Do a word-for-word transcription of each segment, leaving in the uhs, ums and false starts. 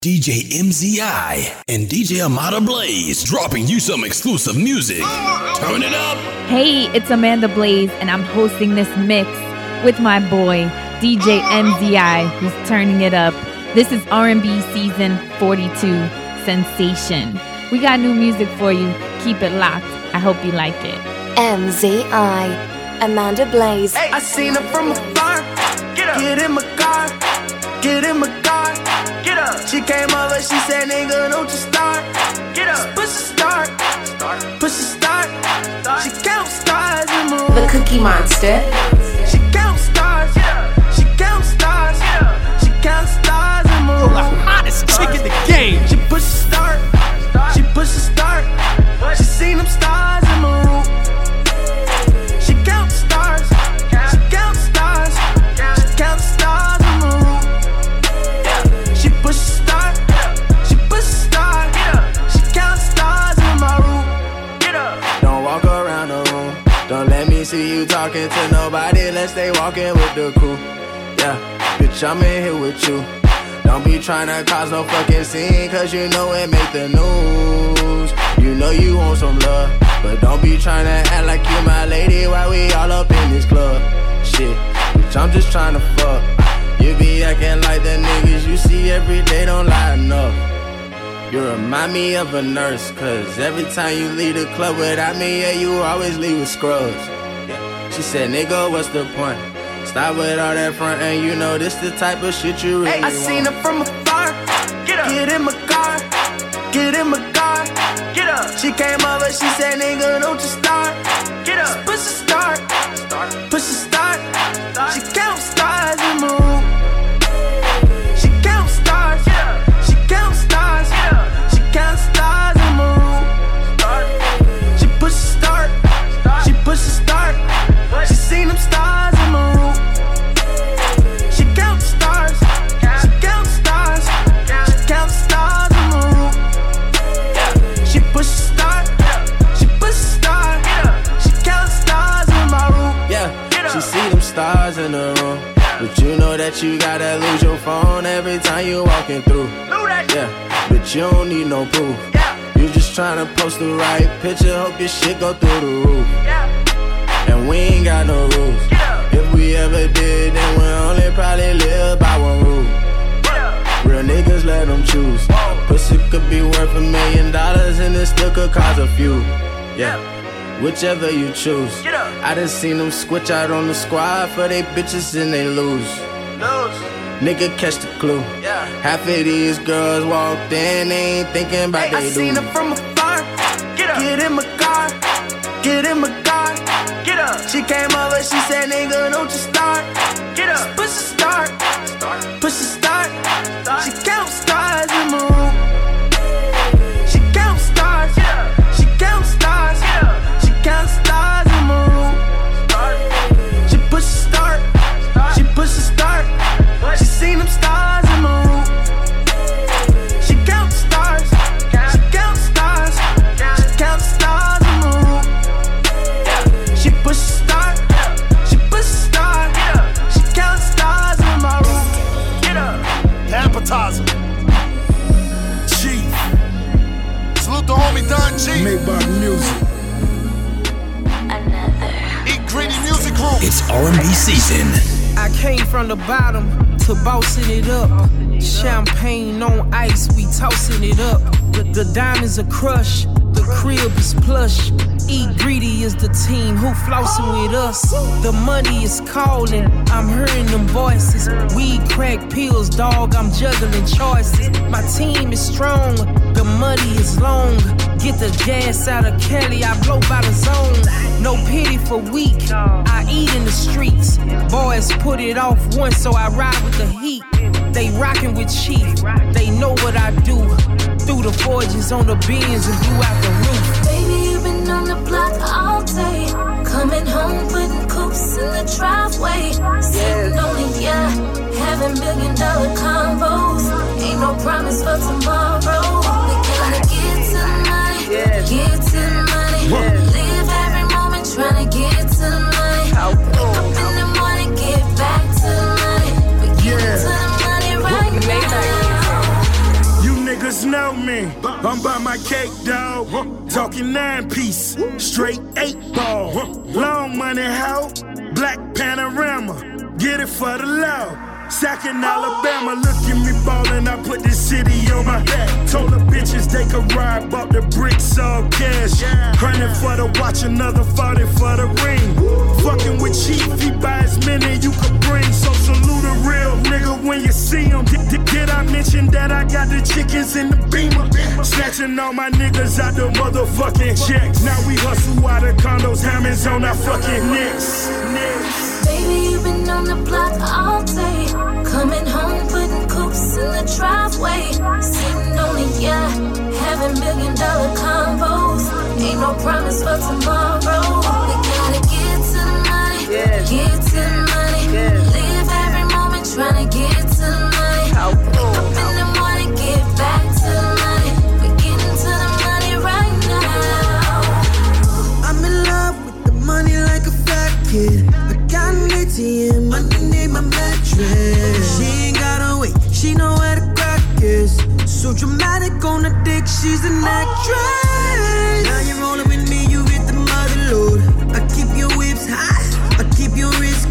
D J M Z I and D J Amanda Blaze dropping you some exclusive music. Turn it up. Hey, it's Amanda Blaze, and I'm hosting this mix with my boy, D J M Z I, who's turning it up. This is R and B Season forty-two Sensation. We got new music for you. Keep it locked. I hope you like it. M Z I, Amanda Blaze. Hey, I seen her from afar. Get up. Get in my car. Get in my car. Get up. She came over, she said, nigga, don't you start. Get up. Push the start. Start. Push the start. Start. She counts stars and moon. The Cookie Monster. She counts stars. Yeah. She counts stars. Yeah. She counts stars and moon. The hottest chick in the game. She push the start. Start. She push the start. What? She seen them stars and moon. She counts stars. Count. She counts stars. Count. She counts stars and moon. She push the start, yeah. She push the start, yeah. She counts stars in my room. Get up. Don't walk around the room. Don't let me see you talking to nobody. Let's stay walking with the crew. Yeah, bitch, I'm in here with you. Don't be trying to cause no fucking scene, cause you know it make the news. You know you want some love, but don't be trying to act like you my lady while we all up in this club. Shit, bitch, I'm just trying to fuck. You be acting like the niggas you see every day don't line up. You remind me of a nurse, cause every time you leave the club without me, yeah, you always leave with scrubs. Yeah. She said, nigga, what's the point? Stop with all that front, and you know this the type of shit you really hey, I want. Seen her from afar. Get up. Get in my car. Get in my car. Get up. She came over, she said, nigga, don't you start. Get up. Push the start. Start. Push the start. Start. She counts stars and moon. She counts stars. Yeah. She counts stars. Yeah. She counts stars and moon. Start. She push the start. Start. She push the start. What? She seen them stars and moon. She counts stars. Count. She counts stars. Count. She counts stars and moon. Yeah. She push the start. Yeah. She push the start. Yeah. She counts stars in my room. Yeah. She see them stars in the room. But you know that you gotta lose your phone every time you walking through. Yeah, but you don't need no proof. You just tryna post the right picture, hope your shit go through the roof. And we ain't got no rules. If we ever did, then we'll only probably live by one rule. Real niggas let them choose. A pussy could be worth a million dollars and it still could cause a few. Yeah, whichever you choose. I done seen them switch out on the squad for they bitches and they lose. Lose. Nigga catch the clue. Yeah. Half of these girls walked in, they ain't thinking about hey, they I do. Seen her from afar. Get up. Get in my car. Get in my car. Get up. She came over, she said, nigga, don't you start. Get up. Push the start. Start. Push the start. Start. She counts stars and moon. She counts stars. Yeah. She counts stars. Yeah. She counts stars and moon. Start. She push the start. Start. She push the start. What? She seen them stars and moon. She counts stars. Count. She counts stars. Count. She counts stars and moon. Yeah. She push the start. Yeah. She push the start. Yeah. She counts stars in my room. Get up. The appetizer. Chief. Salute the homie Don G. Made by music. Eat Greedy Music Group. It's R and B season. I came from the bottom to bossing it up. Champagne on ice, we tossing it up. The, the diamonds are crushed, the crib is plush. Eat Greedy is the team who flossing with us. The money is calling, I'm hearing them voices. Weed, crack, pills, dog, I'm juggling choices. My team is strong, the money is long. Get the gas out of Kelly, I blow by the zone. No pity for weak, I eat in the streets. Boys put it off once, so I ride with the heat. They rockin' with Chief, they know what I do. Through the forges on the beams and blew out the roof. Baby, you've been on the block all day. Coming home, putting coops in the driveway. Sitting on the yacht, having billion dollar combos. Ain't no promise for tomorrow. We gotta get to the money, get to the money. Live every moment trying to get to the money. Wake up in the morning, get back to the money. We get to the money right now. niggas know me. I'm by my cake, dog. Talking nine piece, straight eight ball. Long money, hoe, black panorama. Get it for the law. Sacking Alabama, look at me ballin', I put this city on my back. Told the bitches they could ride, bought the bricks all cash. Hundred for the watch, another forty for the ring. Fucking with Chief, he buys many you could bring. So salute a real nigga when you see him. Did, did, did I mention that I got the chickens in the Beamer? Snatching all my niggas out the motherfucking checks. Now we hustle out of condos, diamonds on our fucking necks. necks. Baby, you've been on the block all day. Coming home, putting coops in the driveway. Sitting on the yacht, having million dollar combos. Ain't no promise for tomorrow. We gotta get to the money, yeah. get to the money. Yeah. Live every moment trying to get to the money. Wake up in the morning, get back to the money. We getting to the money right now. I'm in love with the money like a fat kid. Got an A T M underneath my mattress. She ain't gotta wait, she know where the crack is. So dramatic on the dick, she's an actress. Now you're rolling with me, you get the mother load. I keep your whips high, I keep your wrist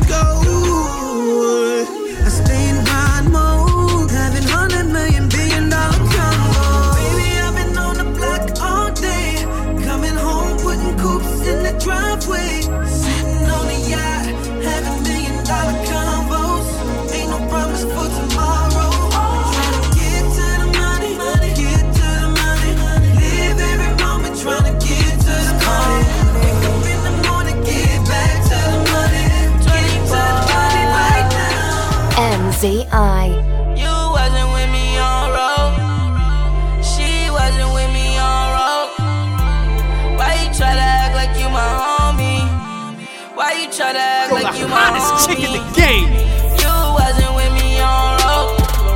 gold. I stay in grind mode, having hundred million billion dollar combo. Baby, I've been on the block all day. Coming home, putting coops in the driveway. Sitting on the yacht, having million dollar combos. Ain't no promise for tomorrow. Trying to get to the money, money, get to the money. Live every moment trying to get to the money. Wake up in the morning, get back to the money. Get to the money right now. M Z I. You wasn't with me on road. She wasn't with me on road. Why you try to act like you my homie? Why you try to act like you my homie? Chick in the game. You wasn't with me on road.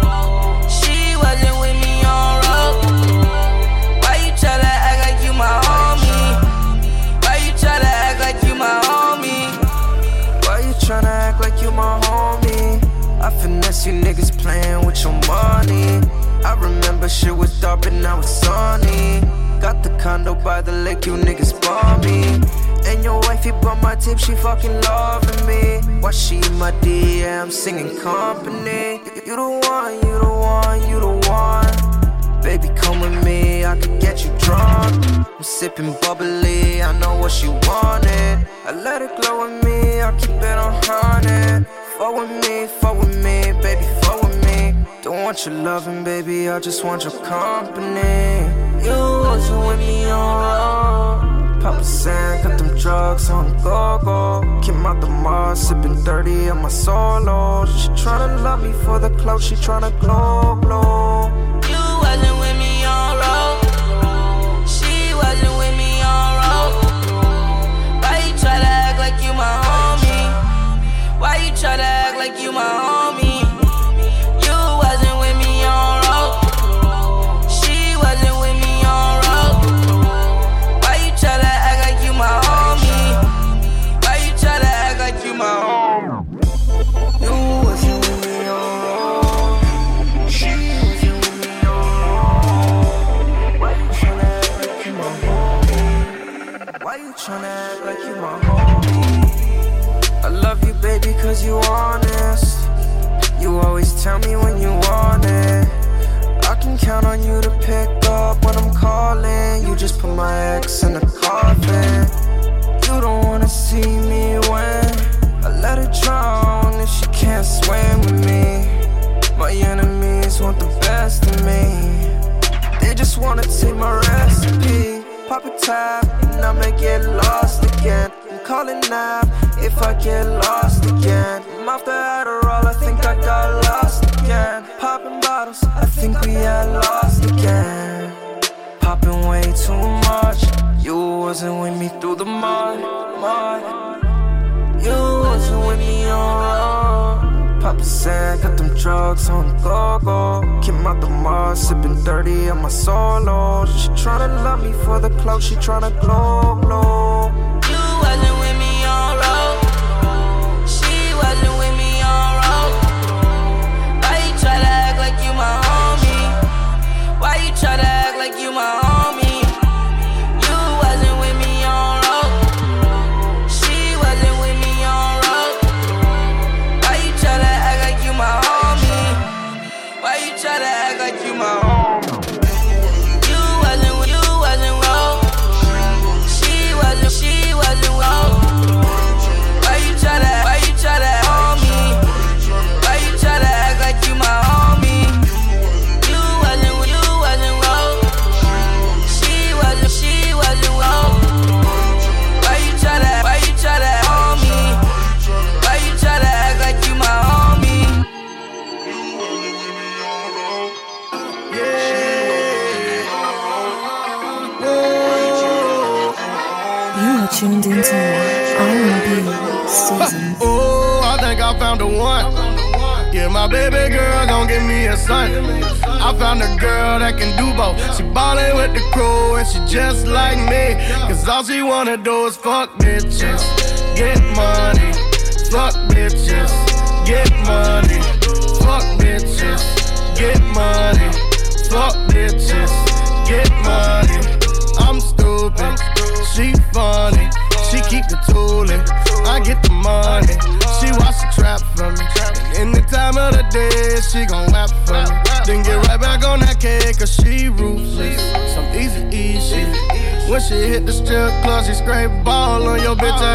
She wasn't with me on road. Why you try to act like you my homie? Why you try to act like you my homie? Why you tryna act like you my homie? I finesse you niggas playing with your money. I remember shit was dark but now it's sunny. Got the condo by the lake, you niggas bought me. And your wifey bought my tip, she fucking loving me. Why she in my D M singing company? You the one, you the one, you the one. Baby, come with me, I could get you drunk. I'm sipping bubbly, I know what she wanted. I let it glow with me, I keep it on hundred. Fuck with me, fuck with me, baby, fuck with me. Don't want your loving, baby, I just want your company. You wasn't with me on road. Papa San, got them drugs on the go-go. Came out the mall, sipping dirty on my solo. She tryna love me for the clout, she tryna glow, glow. You wasn't with me on road. She wasn't with me on road. Why you try to act like you my homie? Why you try to act like you my homie? You wasn't with me on road. She wasn't with me on road. Why you try to act like you my homie? Why you try to act like you my homie? You wasn't with me on road. She wasn't with me on road. Why you tryna act like you my homie? Why you tryna act like you my homie? I love you, baby, cause you honest. You always tell me when you want it. I can count on you to pick up when I'm calling. You just put my ex in a coffin. You don't wanna see me win. I let her drown if she can't swim with me. My enemies want the best of me. They just wanna take my recipe. Pop a tab and I'ma get lost again. I'm calling now if I get lost again. I'm off the Adderall, I think I got lost again. Popping bottles, I think we had lost again. Popping way too much. You wasn't with me through the mud, mud. You wasn't with me on road. Papa San, got them drugs on the go-go. Came out the mall, sipping dirty on my solo. She tryna love me for the clout, she tryna glow, glow. You wasn't with me on road. She wasn't with me on road. Why you try to act like you my homie? Why you you my home. You wasn't, you wasn't wrong. She wasn't, she wasn't wrong. Why you tryna, why you tryna hold me? Why you tryna act like you my homie? You wasn't, you wasn't wrong. She wasn't, she wasn't wrong. Why you tryna, why you tryna hold me? Why you tryna act like you my homie? You are tuned into R and B season. Oh, I think I found the one. Yeah, my baby girl gon' give me a son. I found a girl that can do both. She ballin' with the crew and she just like me. Cause all she wanna do is fuck bitches, get money. Fuck bitches, get money. Fuck bitches, get money. Fuck bitches, get money. I'm stupid, she funny. She keep the tooling, I get the money. She watch the trap for me. And any time of the day, she gon' rap for me. Then get right back on that cake, cause she ruthless. Some easy E shit. When she hit the strip club, she scrape ball on your bitch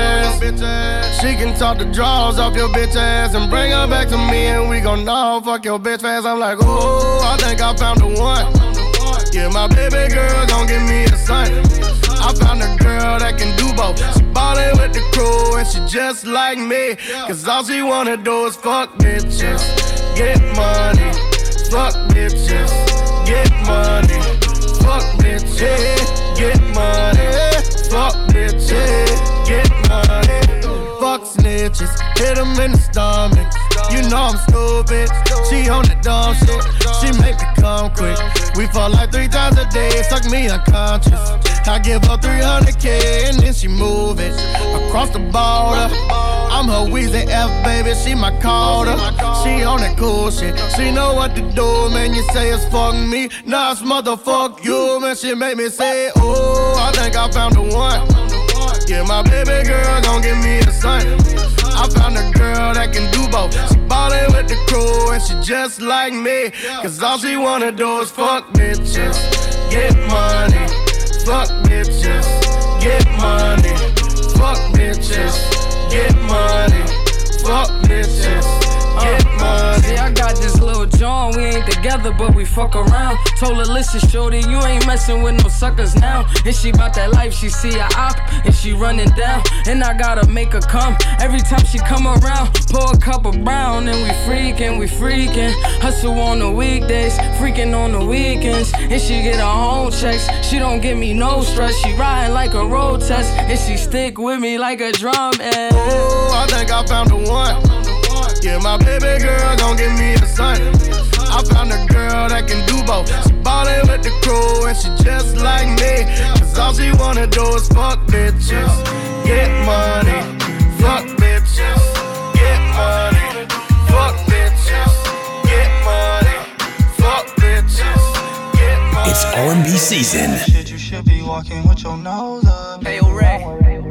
ass. She can talk the draws off your bitch ass and bring her back to me, and we gon' know fuck your bitch fast. I'm like, oh, I think I found the one. Yeah, my baby girl gon' give me a son. I found a girl that can do both. She ballin' with the crew and she just like me. Cause all she wanna do is fuck bitches, get money. Fuck bitches, get money. Fuck bitches, get money. Fuck bitches, get money. Fuck snitches, hit them in the stomach. You know I'm stupid. She on the dumb shit. She make me come quick. We fuck like three times a day. Suck me unconscious. I give her three hundred K and then she move it across the border. I'm her Weezy F, baby, she my Carter. She on that cool shit, she know what to do, man. You say it's fuck me, nah it's motherfuck you, man. She make me say, oh, I think I found the one. Yeah, my baby girl gon' give me a son. I found a girl that can do both. She ballin' with the crew and she just like me. Cause all she wanna do is fuck bitches, get money. Fuck bitches, get money. Fuck bitches, get money. Fuck bitches, get money. See, I got this little John, we ain't together, but we fuck around. Told her, listen, shorty, you ain't messing with no suckers now. And she bout that life, she see a op, and she running down. And I gotta make her come. Every time she come around, pour a cup of brown, and we freaking, we freaking. Hustle on the weekdays, freaking on the weekends. And she get her own checks, she don't give me no stress. She riding like a road test, and she stick with me like a drum. And oh, I think I found the one. Yeah, my baby girl gon' give me a son. I found a girl that can do both. She ballin' with the crew and she just like me. Cause all she wanna do is fuck bitches, get money. Fuck bitches, get money. Fuck bitches, get money. Fuck bitches, get money. It's R and B season. Shit, you should be walking with your nose up. Hey, yo, Ray.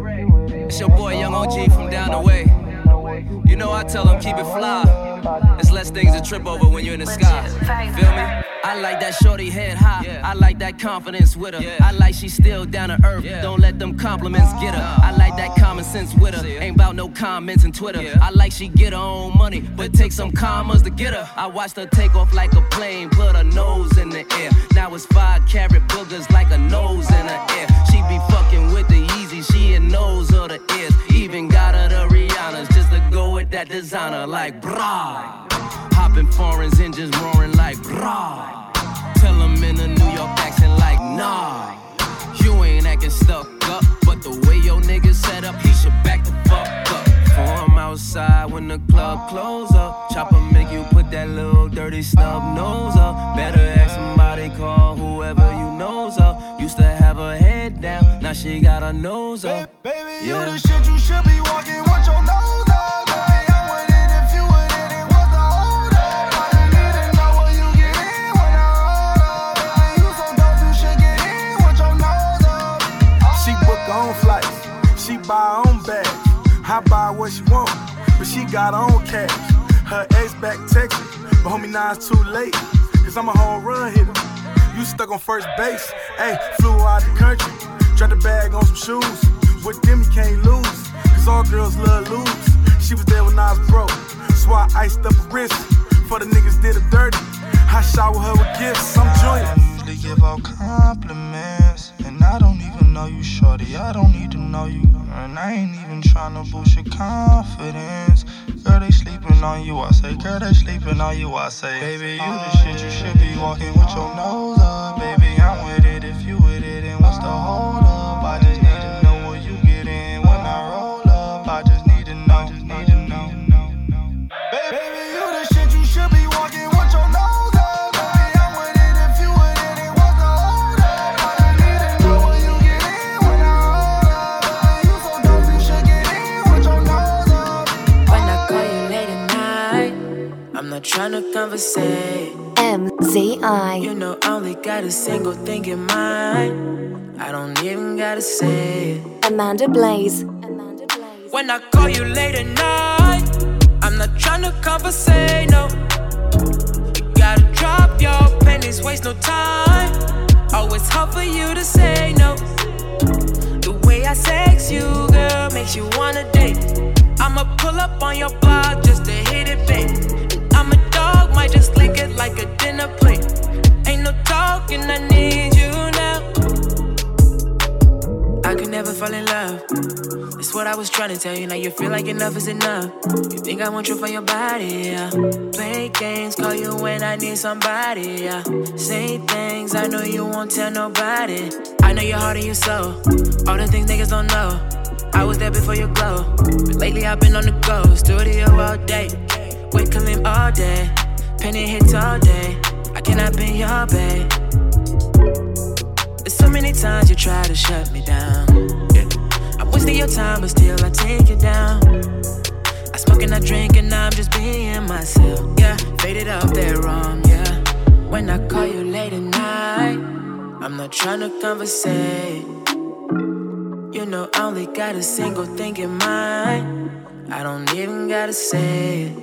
It's your boy, Young O G from down the way. You know I tell them keep it fly. There's less things to trip over when you're in the sky. Feel me? I like that shorty head high. Yeah. I like that confidence with her. Yeah. I like she still down to earth. Yeah. Don't let them compliments get her. I like that common sense with her. Ain't about no comments and Twitter. Yeah. I like she get her own money, but take some commas to get her. I watched her take off like a plane, put her nose in the air. Now it's five carat boogers like a nose in her ear. She be fucking with the Yeezy, she a nose of the ears. Even got her the Rihanna's just to go with that designer like brah. Hopping foreigns and just roaring like brah. Tell them in a New York accent like nah. You ain't acting stuck up, but the way your niggas set up, he should back the fuck up. Form outside when the club close up. Chopper make you put that little dirty snub nose up. Better ask somebody, call whoever you knows up. Used to have her head down, now she got her nose up. Baby, baby, yeah. you the shit, you should be walking with your nose up. Baby, I'm with it if you with it, it was the hold up. I didn't need to know where you get in when I roll up. Baby, you so dope, you should get in with your nose up. She book her own flights, she buy her own bags. I buy what she want, but she got her own cash. Her ex back texting, but homie, now it's too late. cause I'm a home run hitter. You stuck on first base, hey, flew out the country. Dropped the bag on some shoes. With them you can't lose, cause all girls love lose. She was there when I was broke, so I iced up her wrist. For the niggas did her dirty, I shower her with gifts, I'm joyous. I usually give out compliments, and I don't even know you, shorty, I don't need to know you. And I ain't even tryna boost your confidence. Girl, they sleeping on you, I say. Girl, they sleeping on you, I say. Baby, you the shit, you should be walking with your nose up. Baby, I'm with it if you with it, and what's the hold up? I just need to know where you get in when I roll up. I just need to know, just need to know. Baby, you the shit, you should be walking with your nose up. Baby, I'm with it if you with it, and what's the hold up? I just need to know where you get in when I roll up. Baby, you so dope, you should get in with your nose up. When I call you late at night, I'm not tryna conversate. M Z I. You know I only got a single thing in mind. I don't even gotta say it. Amanda Blaze. When I call you late at night, I'm not tryna conversate, no. You gotta drop your panties, waste no time. Oh, it's hard for you to say no. The way I sex you, girl, makes you wanna date. I'ma pull up on your block just to hit it, babe. I'm a dog, might just lick it like a dinner plate. Ain't no talking, I need you now. I could never fall in love. That's what I was trying to tell you. Now you feel like enough is enough. You think I want you for your body, yeah. Play games, call you when I need somebody, yeah. Say things I know you won't tell nobody. I know your heart and your soul. All the things niggas don't know. I was there before you glow. But lately I've been on the go. Studio all day. Wait Kalim all day. Penny hits all day. I cannot be your babe. There's so many times you try to shut me down, yeah. I'm wasting your time, but still I take you down. I smoke and I drink and I'm just being myself, yeah. Faded up there wrong, yeah. When I call you late at night, I'm not trying to conversate. You know I only got a single thing in mind. I don't even gotta say it.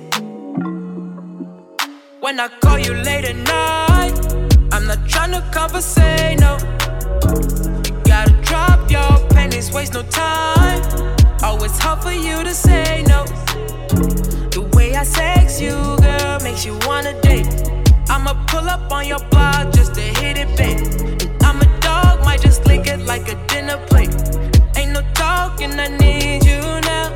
When I call you late at night, I'm not trying to conversate, no. You gotta drop your panties, waste no time. Oh, it's hard for you to say no. The way I sex you, girl, makes you wanna date. I'ma pull up on your block just to hit it, babe. I'm a dog, might just lick it like a dinner plate. Ain't no talking, I need you now.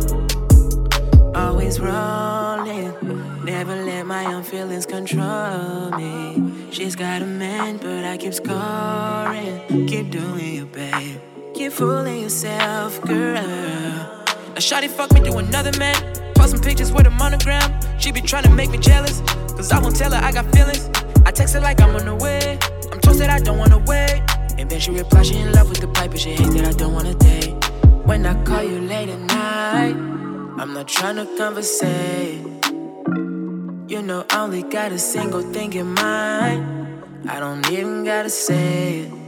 Always rolling, never let my own feelings control me. She's got a man, but I keep scoring. Keep doing you, babe. Keep fooling yourself, girl. Now shawty fuck me to another man. Post some pictures with a monogram. She be trying to make me jealous, cause I won't tell her I got feelings. I text her like I'm on the way. I'm toasted, I don't wanna wait. And then she replies she in love with the pipe, but she hates that I don't wanna date. When I call you late at night, I'm not trying to conversate. You know I only got a single thing in mind. I don't even gotta say it.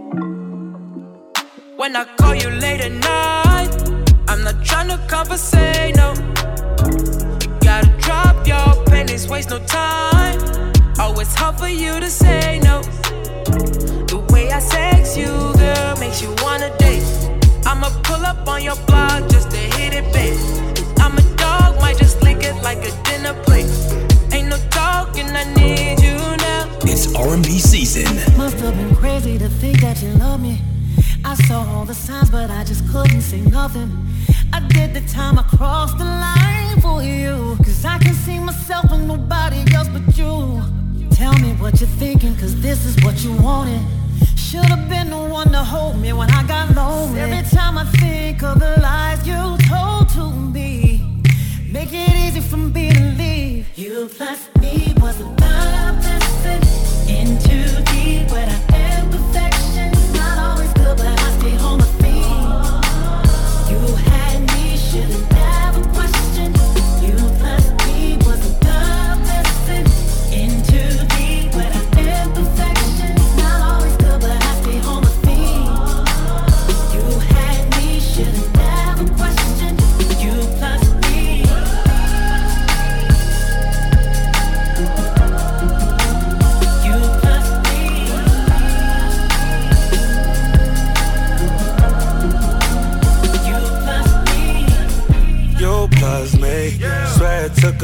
When I call you late at night, I'm not trying to conversate, no. Gotta drop your panties, waste no time. Oh, it's hard for you to say no. The way I sex you, girl, makes you wanna date. I'ma pull up on your block just to hit it, babe. I'm a dog, might just lick it like a dinner plate. Ain't no talking, I need you now. It's R and B season. Must have been crazy to think that you love me. I saw all the signs, but I just couldn't say nothing. I did the time I crossed the line for you, cause I can see myself in nobody else but you. Tell me what you're thinking, cause this is what you wanted. Should've been the one to hold me when I got lonely. Every time I think of the lies you told to me, make it easy for me to leave. You plus me was a love lesson. In too deep, but I am perfection. Not always good, but I stay on my feet. You had me, should've never questioned. You plus me was a love lesson. In too deep, but I am perfection. Not always good, but I stay on my feet. You had me, should've never questioned. You plus me.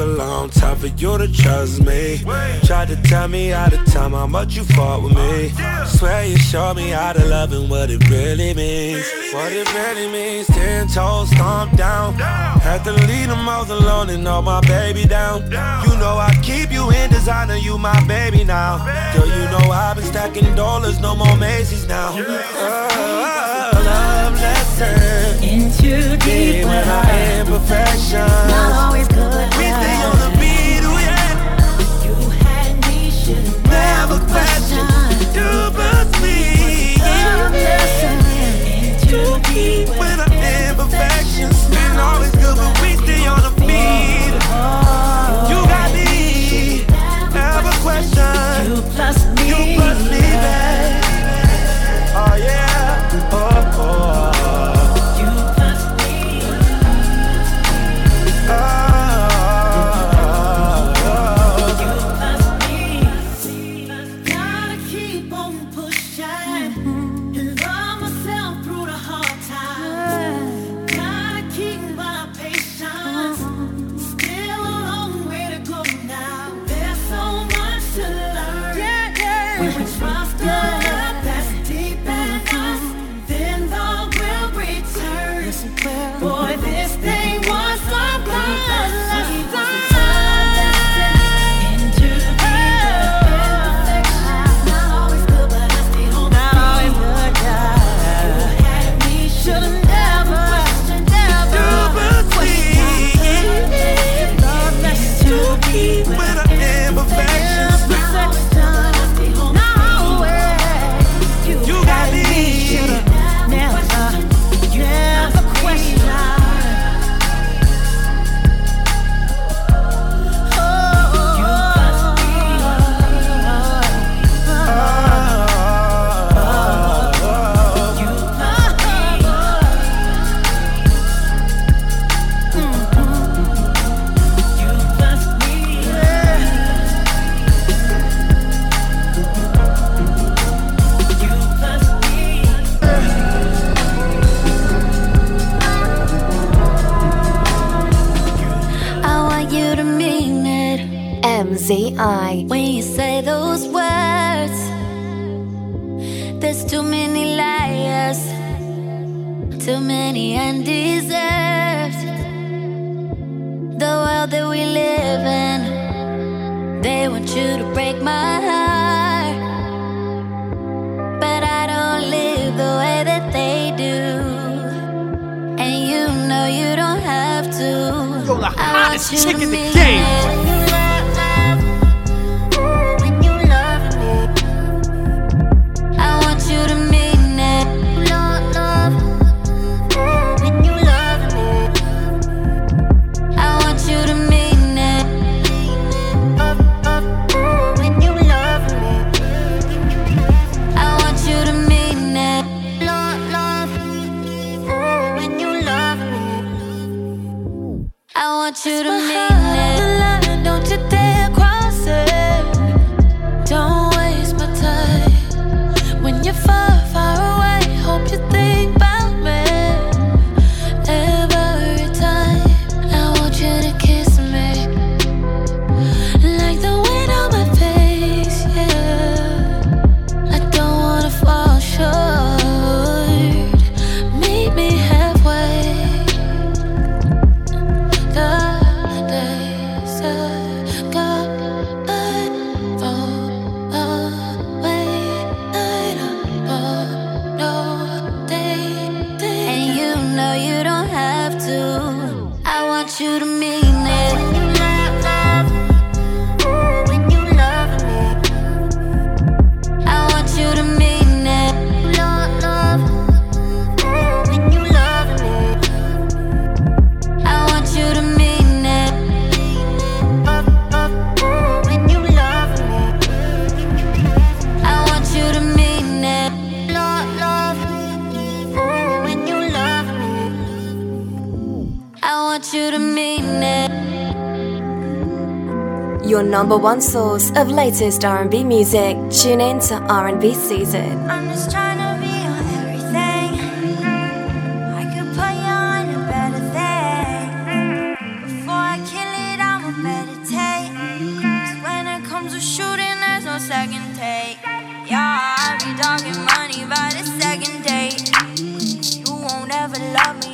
a long time for you to trust me. Tried to tell me all the time how much you fought with me. Swear you showed me how to love and what it really means. What it really means. Ten toes stomped down. Had to leave them all alone and all my baby down. You know I keep you in designer, you my baby now. Girl, you know I've been stacking dollars, no more Macy's now. Oh, love lesson. Into deep when I imperfection. Not always good. We stay on the beat, oh yeah. You had me, should never question. You must be. Love lesson. Into deep when I imperfections. Been always good, but we stay on the beat. You got me. Never question. You plus me. You plus me, babe. Oh yeah. Oh oh. You plus me. Oh, oh, oh. You plus me. Gotta keep on pushing and love myself through the hard times. Gotta keep my patience. Still a long way to go now. There's so much to learn. Yeah, yeah. When we trust the love that's deep in us, then love will return. Boy, this thing was so good. Let's into the not always good, but I stay home. Not always good, yeah. You had me, should've never, never questioned. Love that's too deep when I imperfections. You got me, never, never question. M Z I. When you say those words, there's too many liars, too many undeserved. The world that we live in, they want you to break my heart, but I don't live the way that they do, and you know you don't have to. You're the hottest chick in the mean game. it. You to mean it. The line, don't you dare cross it. Don't waste my time. When you're far, far away, hope you think about me every time. I want you to kiss me like the wind on my face, yeah. I don't wanna fall short. Meet me halfway. You to mean it. When you love, love, when you love me, I want you to mean it. Love, love, when you love me, I want you to mean it. Love, love, when you love me, I want you to mean it. Love, love, when you love me, I want you to mean it. Your number one source of latest R and B music. Tune in to R and B Season. I'm just trying to be on everything. I could put you on a better thing. Before I kill it, I'ma bet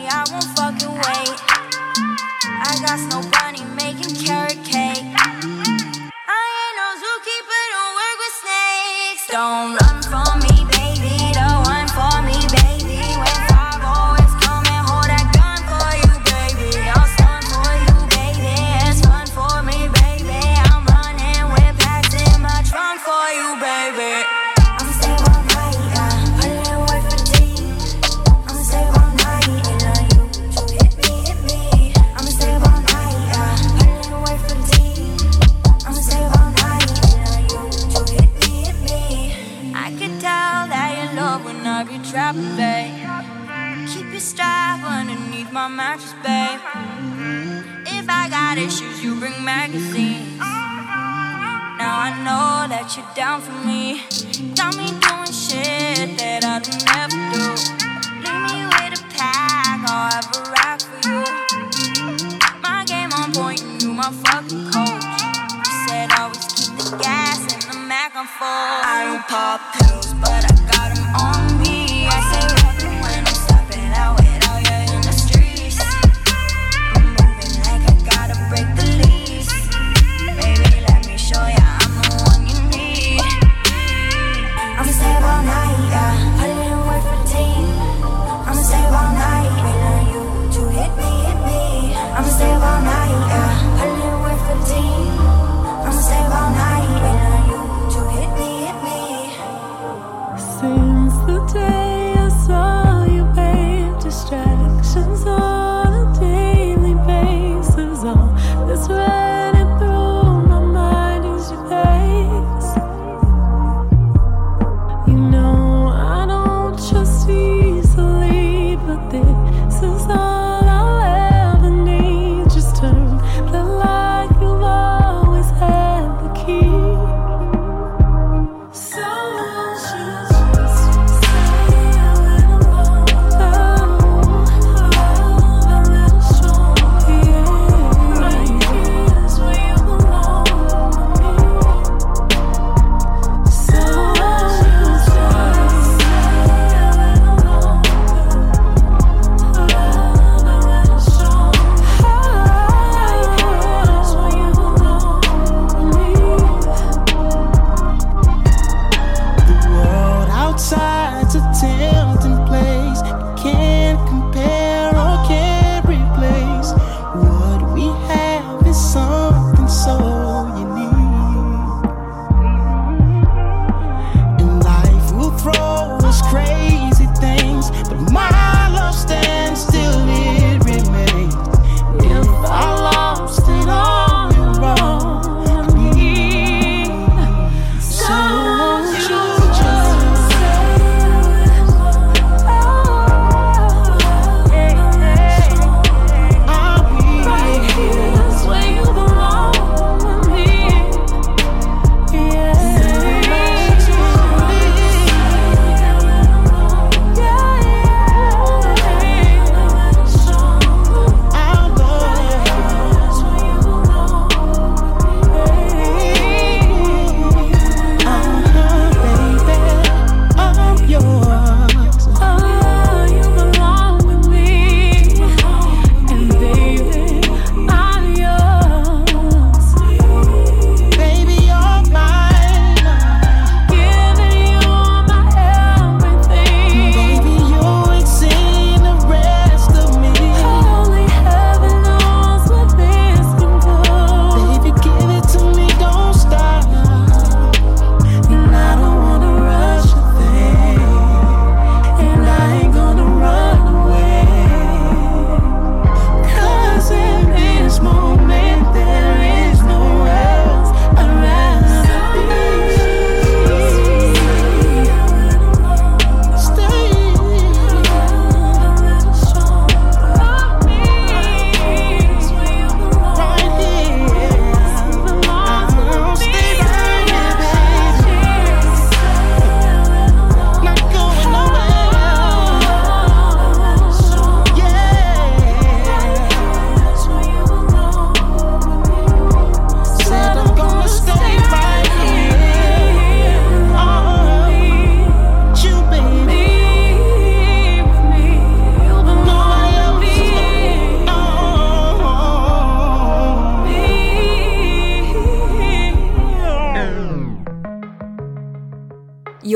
I won't fucking wait. I got Snow Bunny making carrot cake. I ain't no zookeeper, don't work with snakes. Don't run from me, baby, don't run for me, baby. When five always come and hold that gun for you, baby. I'll stun for you, baby, it's fun for me, baby. I'm running with packs in my trunk for you, baby. I'ma stay all night, yeah, put it away for the team. I'ma stay all night, and now you to hit me, hit me. I'ma stay all night, yeah, put it away for the team. I'ma stay all night, and now you to hit me, hit me. I could tell that you love when I be trapping, babe. Keep your strap underneath my mattress, babe. If I got issues, you bring magazines. Now I know that you're down for me. Got me doing shit that I do never do. Leave me with a pack, I'll have a rack for you. My game on point and you my fucking coach. You said always keep the gas and the Mac on full. I don't pop pills, but I got them on me. I say rapping when I'm stepping out without you in the streets. I'm moving like I gotta break the lease. Baby, let me show ya I'm the one you need. I'ma stay up all night, yeah, put it in work for the team. I'ma stay up all night, wait on you to hit me, hit me. I'ma stay up all night, yeah, put it in work for the team. I'ma stay up all night, wait on you to hit me, hit me. Since the day I saw you, babe, distractions on a daily basis. All that's running through my mind is your face. You know I don't trust easily, but this is all I'll ever need. Just turn the light, you've always had the key. Someone should just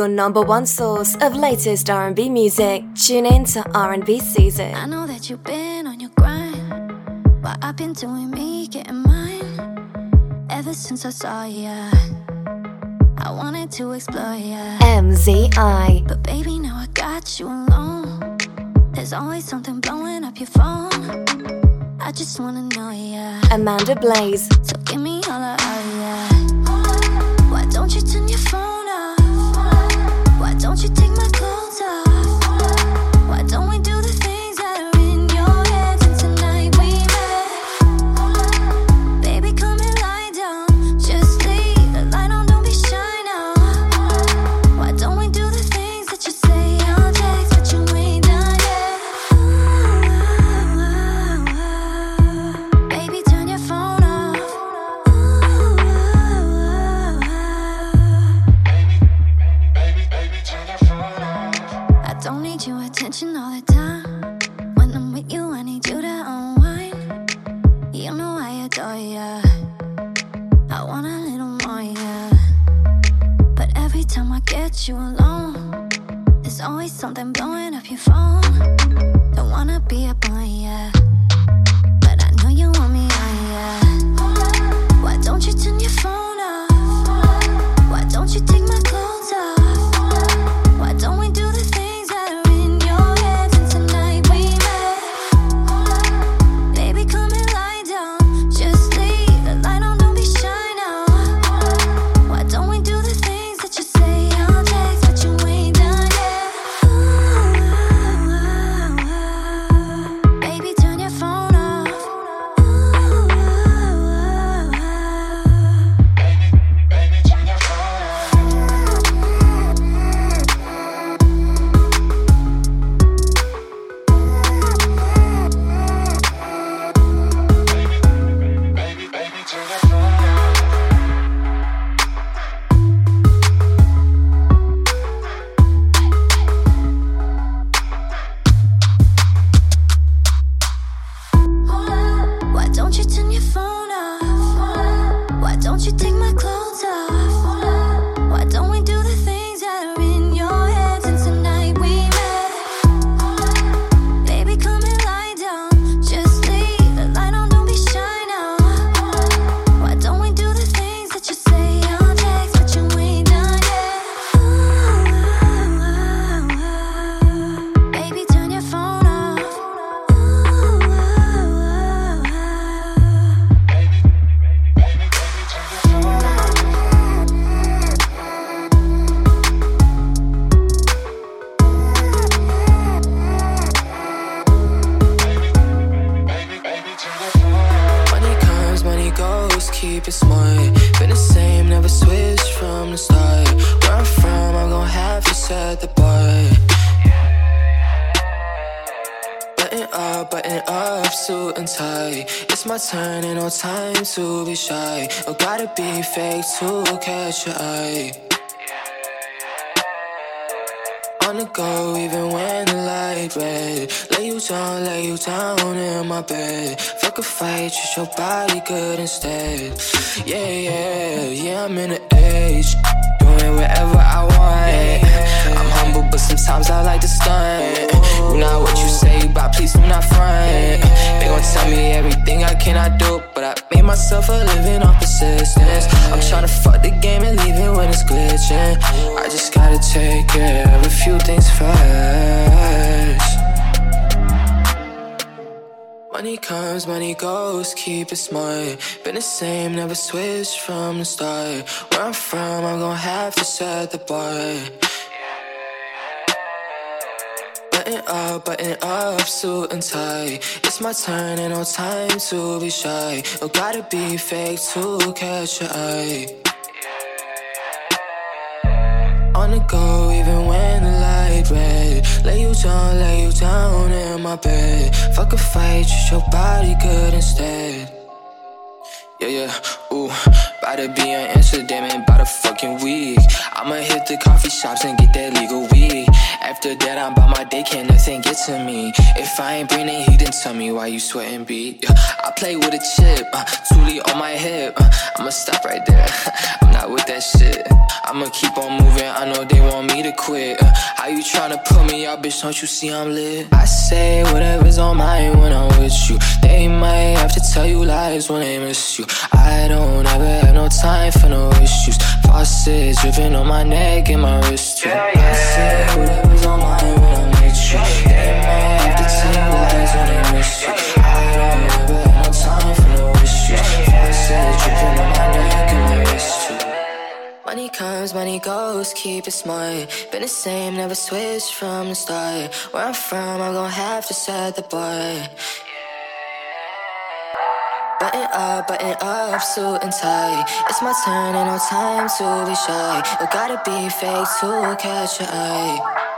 your number one source of latest R and B music. Tune in to R and B Season. I know that you've been on your grind, but I've been doing me, getting mine. Ever since I saw ya, I wanted to explore ya. M Z I. But baby, now I got you alone. There's always something blowing up your phone. I just wanna know ya. Amanda Blaze. So give me all of ya. Why don't you turn your phone off? Why don't you take my clothes off? Why don't we do the things that are in your head? Since tonight we met, baby, come and lie down. Just leave the light on, don't be shy now. Why don't we do the things that you say on text, but you ain't done yet? Baby, turn your phone off. I don't need your attention all the time. When I'm with you, I need you to unwind. You know I adore ya. I want a little more, yeah. But every time I get you alone, there's always something blowing up your phone. Don't wanna be up on ya, but I know you want me on ya. Why don't you turn your phone off? Why don't you take my clothes off? Why don't we do the things that are in your head? Since tonight we met, baby, come and lie down. Just leave the light on, don't be shy now. Why don't we do the things that you say on text, but you ain't done yet? Baby, turn your phone off. Why don't you turn your phone off? Why don't you take my clothes off? Why don't we do the things that are in your head? Since tonight we met, baby, come and lie down. Just leave the light on, don't be shy now. Why don't we do the things that you say on text, but you ain't done yet? Baby, turn your phone off. Money comes, money goes, keep it smart. Been the same, never switched from the start. Where I'm from, I'm gon' have to set the bar. Button up, button up, suit and tie. It's my turn, ain't no time to be shy. Oh, gotta be fake to catch your eye. On the go, even when the light red. Lay you down, lay you down in my bed. Fuck a fight, treat your body good instead. Yeah, yeah, yeah, I'm in the age, doing whatever I want. I'm humble, but sometimes I like to stunt. You know what you say, but please do not front. They gon' tell me everything I cannot do, but I made myself a living off persistence. I'm tryna fuck the game and leave it when it's glitching. I just gotta take care of a few things first. Money comes, money goes, keep it smart. Been the same, never switched from the start. Where I'm from, I'm gon' have to set the bar. Button up, button up, suit and tie. It's my turn, ain't no time to be shy. Oh, gotta be fake to catch your eye. On the go, even when the light red. Lay you down, lay you down in my bed. Fuck a fight, treat your body good instead. Yeah, yeah, ooh, about to be on Amsterdam in about a fucking week. I'ma hit the coffee shops and get that legal weed. After that, I'm by my day, can't nothing get to me. If I ain't bring the heat, then tell me why you sweating, B. Yeah, I play with a chip, uh, Thule on my hip. Uh, I'ma stop right there. I'm not with that shit. I'ma keep on moving. I know they want me to quit. Uh, how you tryna put me out, bitch? Don't you see I'm lit? I say whatever's on mine when I'm with you. They might have to tell you lies when they miss you. I don't ever have no time for no issues. Faucets dripping on my neck and my wrist too. Yeah, yeah. I say whatever's on mine when I'm with you. They might have to tell you lies when they miss you. I don't ever have no time for no issues. Faucets dripping on my neck and my wrist too. Money comes, money goes, keep it smart. Been the same, never switched from the start. Where I'm from, I'm gon' have to set the bar. Button up, button up, suit and tie. It's my turn, ain't no time to be shy. You gotta be fake to catch your eye.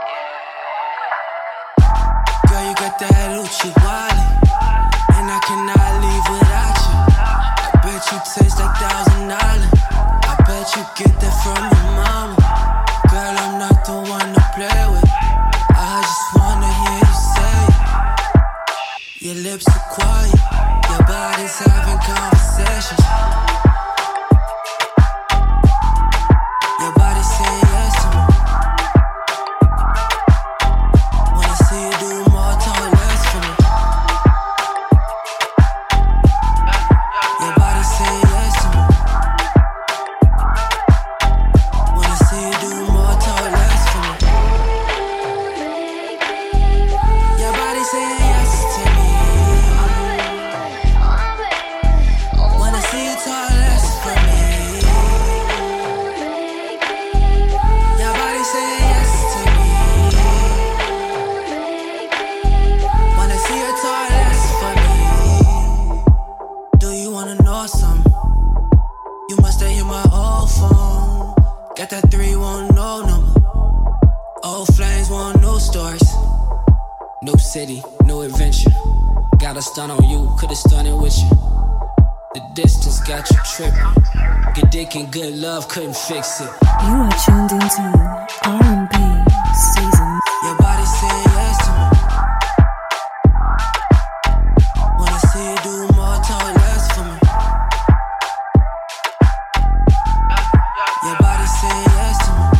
Girl, you got that Lucci wallet, and I cannot leave without you. I bet you taste like thousand dollars. I bet you get that from your mama. Girl, I'm not the one to play with. I just wanna hear you say it. Your lips are quiet. Your body's having conversations. Your body's saying yes to me. Wanna see you do more, talk less for me. Your body's saying yes to me. Wanna see you do more, talk less for me. Your body's saying yes to me. Got that three one no number. Old flames want new stories. New city, new adventure. Got a stun on you, could've stunned with you. The distance got you tripping. Good dick and good love couldn't fix it. You are tuned into R and B season. Your body saying yes to me. Wanna see you do more, talk less for me. Your body saying yes to me.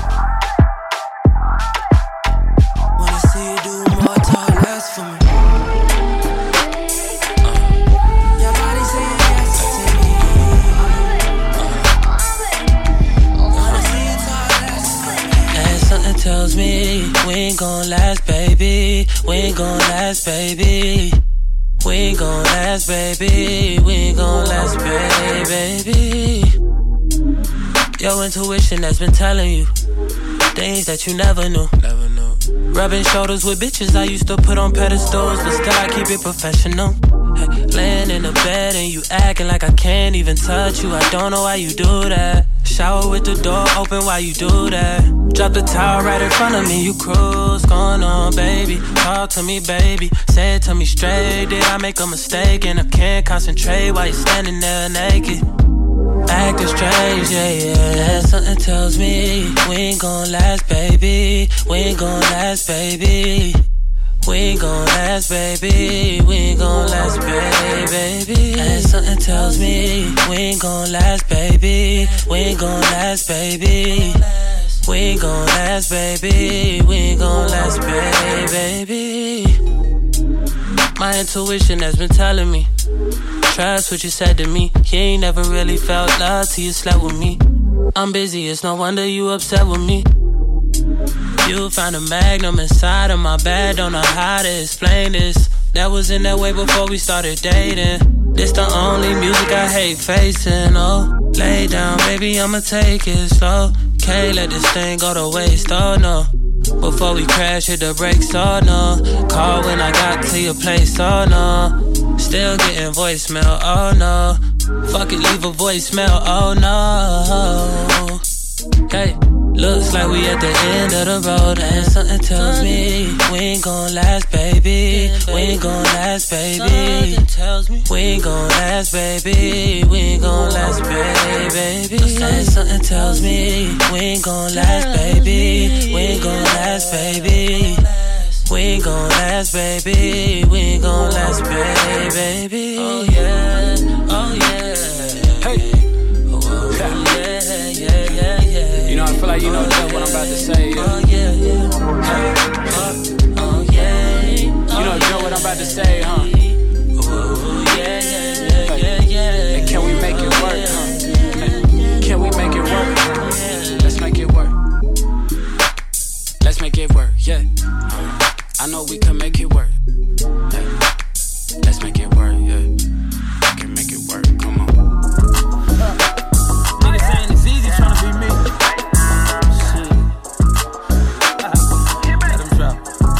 Wanna see you do more, talk less for me. Uh. Your body saying yes to me. Uh. Wanna see you talk less for me. And something tells me we ain't gon' last, baby. We ain't gon' last, baby. We ain't gon' last, baby. We ain't gon' last, baby. Your intuition has been telling you things that you never knew. Never knew. Rubbing shoulders with bitches I used to put on pedestals, but still I keep it professional. Hey, laying in the bed and you acting like I can't even touch you. I don't know why you do that. Shower with the door open while you do that. Drop the towel right in front of me, you cruise. Going on, baby? Talk to me, baby. Say it to me straight. Did I make a mistake? And I can't concentrate while you're standing there naked. Acting strange, yeah, yeah. And something tells me we ain't gon' last, baby. We ain't gon' last, baby. We ain't gon' last, baby. We ain't gon' last, baby. And something tells me we ain't gon' last, baby. We ain't gon' last, baby. We ain't gon' last, baby. We ain't gon' last, baby. My intuition has been telling me, trust what you said to me. You ain't never really felt love till you slept with me. I'm busy, it's no wonder you upset with me. You found a magnum inside of my bag, don't know how to explain this. That was in that way before we started dating. This the only music I hate facing, oh. Lay down, baby, I'ma take it slow. Can't let this thing go to waste, oh no. Before we crash, hit the brakes, oh no. Call when I got to your place, oh no. Still getting voicemail, oh no. Fuck it, leave a voicemail, oh no. Hey, looks like we at the end of the road, and something tells me we ain't gon' last, baby. We ain't gon' last, baby. We ain't gon' last, baby. We ain't gon' last, baby. And something tells me we ain't gon' last, baby. We ain't gon' last, baby. We ain't gon' last, baby. We ain't gon' last, baby. Oh yeah, oh yeah. Hey. Oh, oh yeah, yeah, yeah, yeah. You know, I feel like you know just what I'm about to say. Yeah. Oh yeah, yeah. Hey. Oh, oh yeah. You know just what I'm about to say, huh? Oh yeah, yeah, yeah, yeah, yeah. And can we make it work, huh? Hey. Can we make it work? Let's make it work. Let's make it work, yeah. I know we can make it work. Hey. Let's make it work, yeah. We can make it work, come on. Niggas saying it's easy trying to be me. Shit. Let him drop.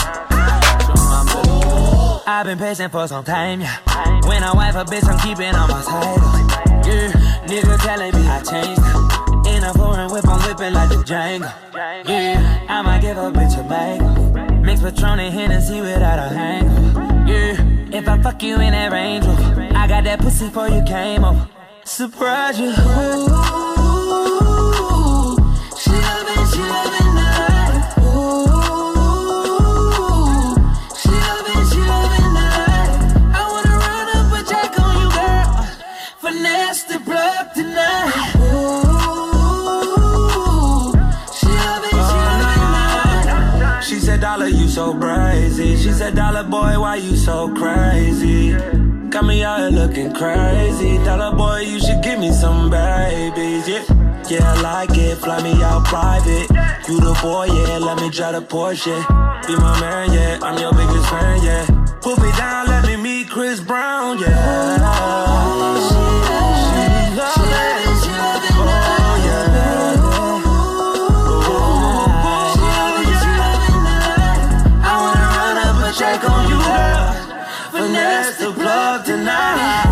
I've been patient for some time, yeah. When I wife a bitch, I'm keeping on my title. Yeah, nigga telling me I changed. In a foreign whip, I'm whipping like the Django. Yeah, I might give a bitch a bag. Mix Patron and Hennessy without a hangover. Yeah, if I fuck you in that Range Rover, I got that pussy before you came over. Surprise you. Ooh, she loving, she loving the life. Ooh, she loving, she loving the life. I wanna run up a jack on you, girl. Finesse the plug tonight. She said, Dollar, you so brazy. She said, Dollar boy, why you so crazy? Got me out here looking crazy. Dollar boy, you should give me some babies. Yeah, yeah, I like it. Fly me out private. You the boy, yeah. Let me drive the Porsche. Be my man, yeah. I'm your biggest fan, yeah. Put me down, let me meet Chris Brown, yeah. She loves it. She loves it. Oh, yeah. Check on you, girl. Finesse the plug tonight.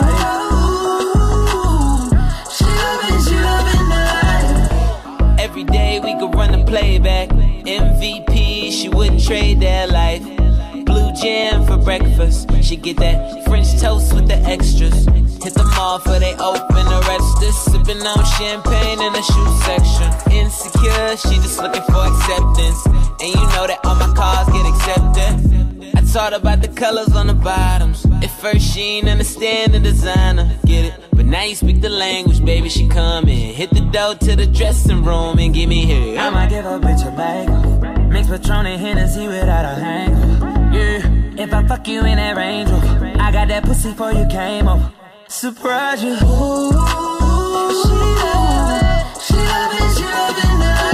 Ooh, she loving, she loving the life. Every day we could run the playback. M V P, she wouldn't trade that life. Blue jam for breakfast. She get that French toast with the extras. Hit the mall for they open the register. Sipping on champagne in the shoe section. Insecure, she just looking for acceptance. And you know that all my cars get accepted. I taught about the colors on the bottoms. At first she ain't understand the designer, get it? But now you speak the language, baby, she come in. Hit the door to the dressing room and give me here. I might give a bitch a bag. Mix Patron and Hennessy without a hangover. Yeah, if I fuck you in that Range Rover, I got that pussy before you came over. Surprise you. Ooh, she love it, she love it, she love it now.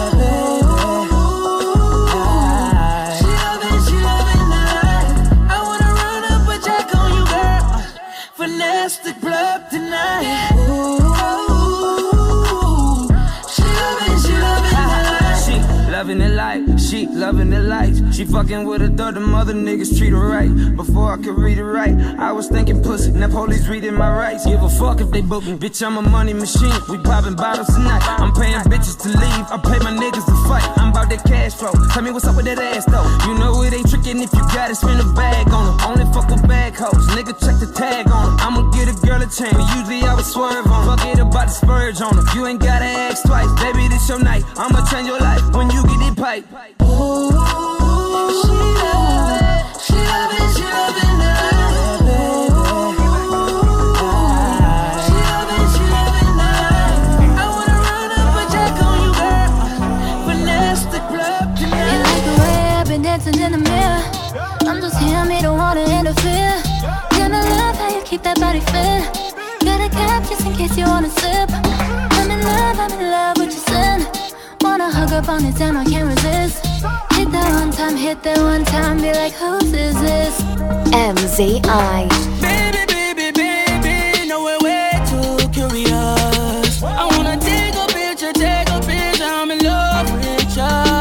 Finesse the club tonight. Ooh, she loving, she loving the life. She loving the life, she loving the lights. She fucking with a thought the mother niggas treat her right. Before I could read it right, I was thinking pussy. Now police reading my rights. Give a fuck if they book me, bitch. I'm a money machine. We popping bottles tonight. I'm paying bitches to leave. I pay my niggas to fight. I'm about that cash flow. Tell me what's up with that ass though. You know it ain't tricking if you got it. Spend a bag on her. Only fuck with bag hoes. Nigga check the tag on her. I'ma get a girl a chain. But usually I would swerve on her. Fuck it about the spurge on her. You ain't gotta ask twice. Baby, this your night. I'ma change your life when you get it pipe. Ooh, she love it. She love it. She love it now. Dancing in the mirror, I'm just here, me don't wanna interfere. Gonna love how you keep that body fit. Got a cap just in case you wanna sip. I'm in love, I'm in love with your sin. Wanna hug up on it down, I can't resist. Hit that one time, hit that one time, be like, whose is this? M Z I. Baby, baby, baby, no we're way too curious. I wanna take a picture, take a picture, I'm in love with you.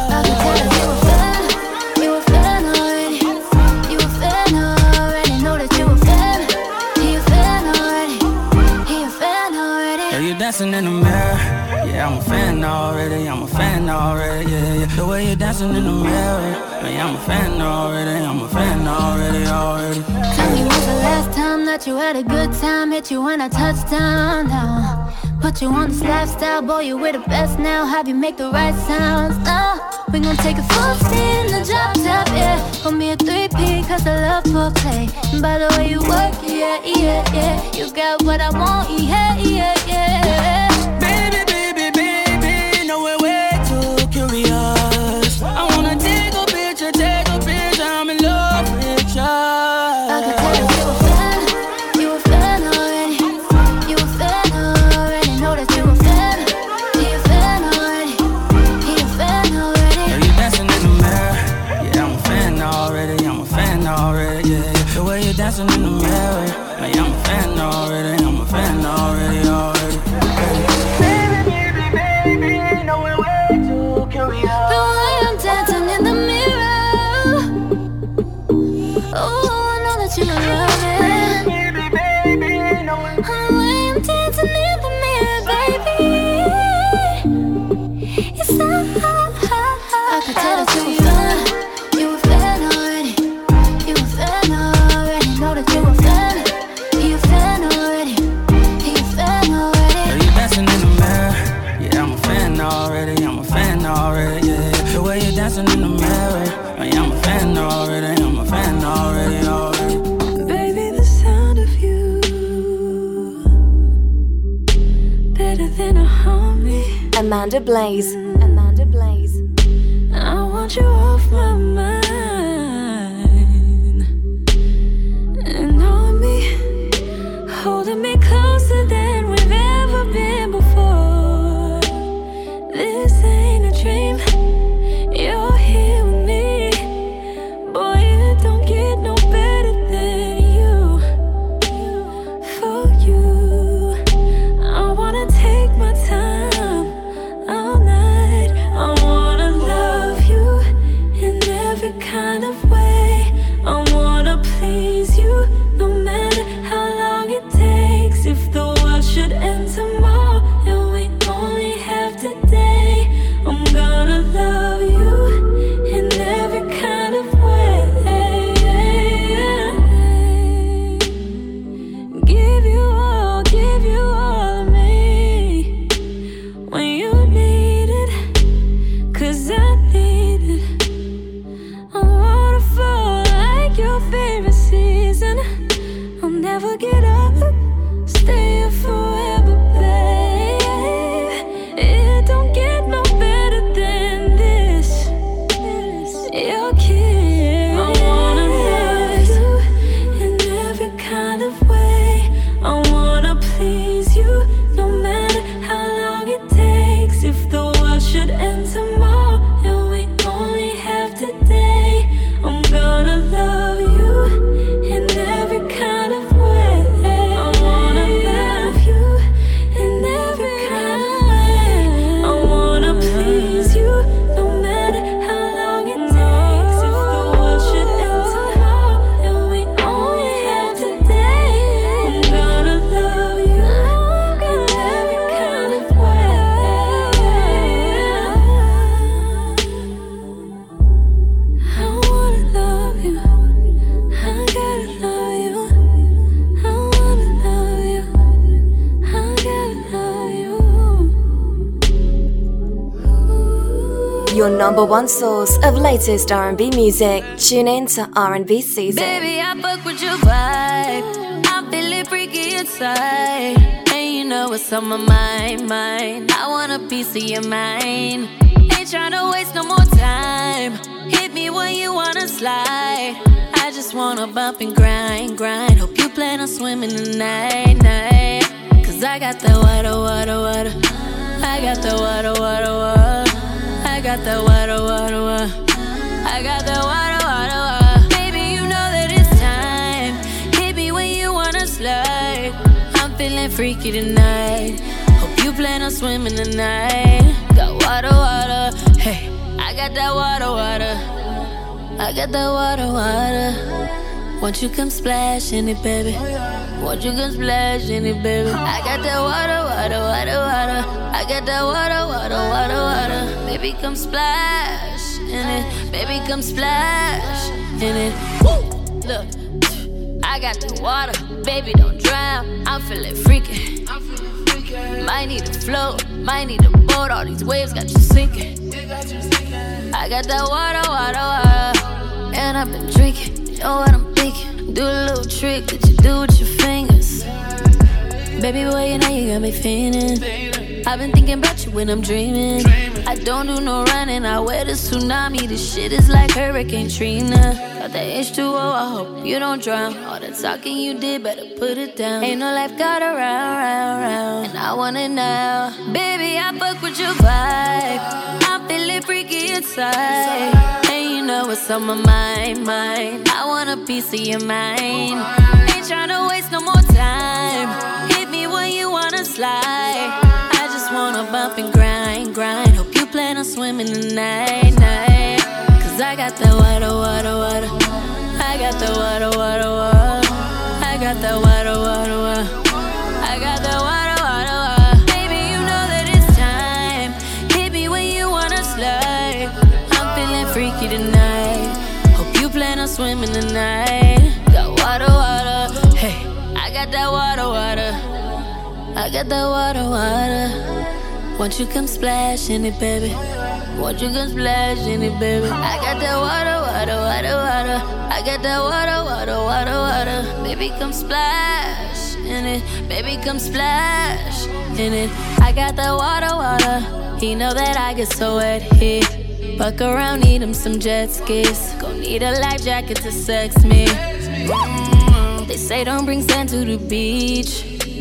Dancing in the mirror, yeah, I'm a fan already, I'm a fan already, yeah, yeah. The way you're dancing in the mirror, yeah, I'm a fan already, I'm a fan already, already. Tell me when's the last time that you had a good time, hit you when I touched down, down. Put you on this lifestyle, boy, you with the best now. Have you make the right sounds now? We gon' take a full spin in the drop top, yeah. Gon' be a three-P, cause I love foreplay. And by the way you work, yeah, yeah, yeah. You got what I want, yeah, yeah, yeah. Baby, baby, baby, no way, way too curious. I wanna take a picture, take a picture, I'm in love with you. I can tell you you a fan, you a fan already. You a fan already, know that you a fan. He a fan already, he a fan already. Girl, you dancing in the mirror, yeah, I'm a fan already, I'm a fan already, yeah. The way you dancing in the mirror, yeah, I'm a fan already, I'm a fan already, already. Baby, baby, baby, no way, way too curious. The way I'm dancing in the mirror, oh, I know that you love it. Baby, baby, no way. The way I'm dancing in the mirror, baby, it's so hot, hot, hot. I can tell that you a fan, you a fan already. You a fan already, know that you a fan. He a fan already, he a fan already. Girl, you dancing in the mirror, yeah, I'm a fan already, I'm a fan already, yeah. The way you dancing in the mirror, yeah, I'm a fan already, I'm a fan already, already. Baby, the sound of you better than a harmony. Amanda Blaze. Amanda Blaze. I want you off my mind and on me, holding me closer than we've ever been before. This ain't a dream, you're here with me. Boy, it don't get no better than you. For you, I wanna take my time all night. I wanna love you in every kind of way. I wanna please you no matter how long it takes. If the world should end tomorrow and we only have today, I'm gonna love you in every kind of way. Give you all, give you all of me when you need it, cause I need it. A waterfall like your favorite season. I'll never get up, stay here forever, babe. It don't get no better than this. Your kiss. I wanna love you in every kind of way. I wanna please you no matter how long it takes. If the world should end tomorrow and we only have today, I'm gonna love you in every kind of way. I wanna love you in every kind of way. I wanna please you no matter how long it takes. If the world should end tomorrow and we only have today, I'm gonna love you in every kind of way. I wanna love you, I gotta love you. I wanna love you, I gotta love you. Your number one source of latest R and B music. Tune in to R and B Season. Baby, I fuck with your vibe. I'm feeling freaky inside. And you know what's on my mind, mind. I want a piece of your mind. Ain't tryna waste no more time. Hit me when you wanna slide. I just wanna bump and grind, grind. Hope you plan on swimming tonight, night. Cause I got that water, water, water. I got that water, water, water. I got that water, water, water. I got that water, water, water. Baby, you know that it's time. Hit me when you wanna slide. I'm feeling freaky tonight. Hope you plan on swimming tonight. Got water, water. Hey, I got that water, water. I got that water, water. Won't you come splash in it, baby? Won't you come splash in it, baby? I got that water, water, water, water. I got that water, water, water, water. Baby, come splash in it. Baby, come splash in it. Woo! Look, I got the water. Baby, don't drown. I'm feeling freaky. Might need a float, might need a boat. All these waves got you sinking. I got that water, water, water. And I've been drinking, you know what I'm thinking. Do a little trick that you do with your fingers. Baby boy, you know you got me feeling. I've been thinking about you when I'm dreaming. I don't do no running, I wear the tsunami. This shit is like Hurricane Trina. Got that H two O, I hope you don't drown. All the talking you did, better put it down. Ain't no life got around, round, round. And I want it now. Baby, I fuck with your vibe. I'm feeling freaky inside. And you know what's on my mind, mind. I want a piece of your mind. Ain't tryna waste no more time. Hit me when you wanna slide. I just wanna bump and grind, grind. Hope you plan on swimming tonight, night. Cause I got that water, water, water. I got that water, water, water. I got that water, water, water. I got that water, water, water. Baby, you know that it's time. Hit me when you wanna slide. I'm feeling freaky tonight. Hope you plan on swimming tonight. Got water, water. Hey, I got that water, water. I got that water, water. Won't you come splash in it, baby? Won't you come splash in it, baby? I got that water, water, water, water. I got that water, water, water, water. Baby, come splash in it. Baby, come splash in it. I got that water, water. He know that I get so wet here. Fuck around, need him some jet skis. Gon' need a life jacket to sex me. Mm, they say don't bring sand to the beach.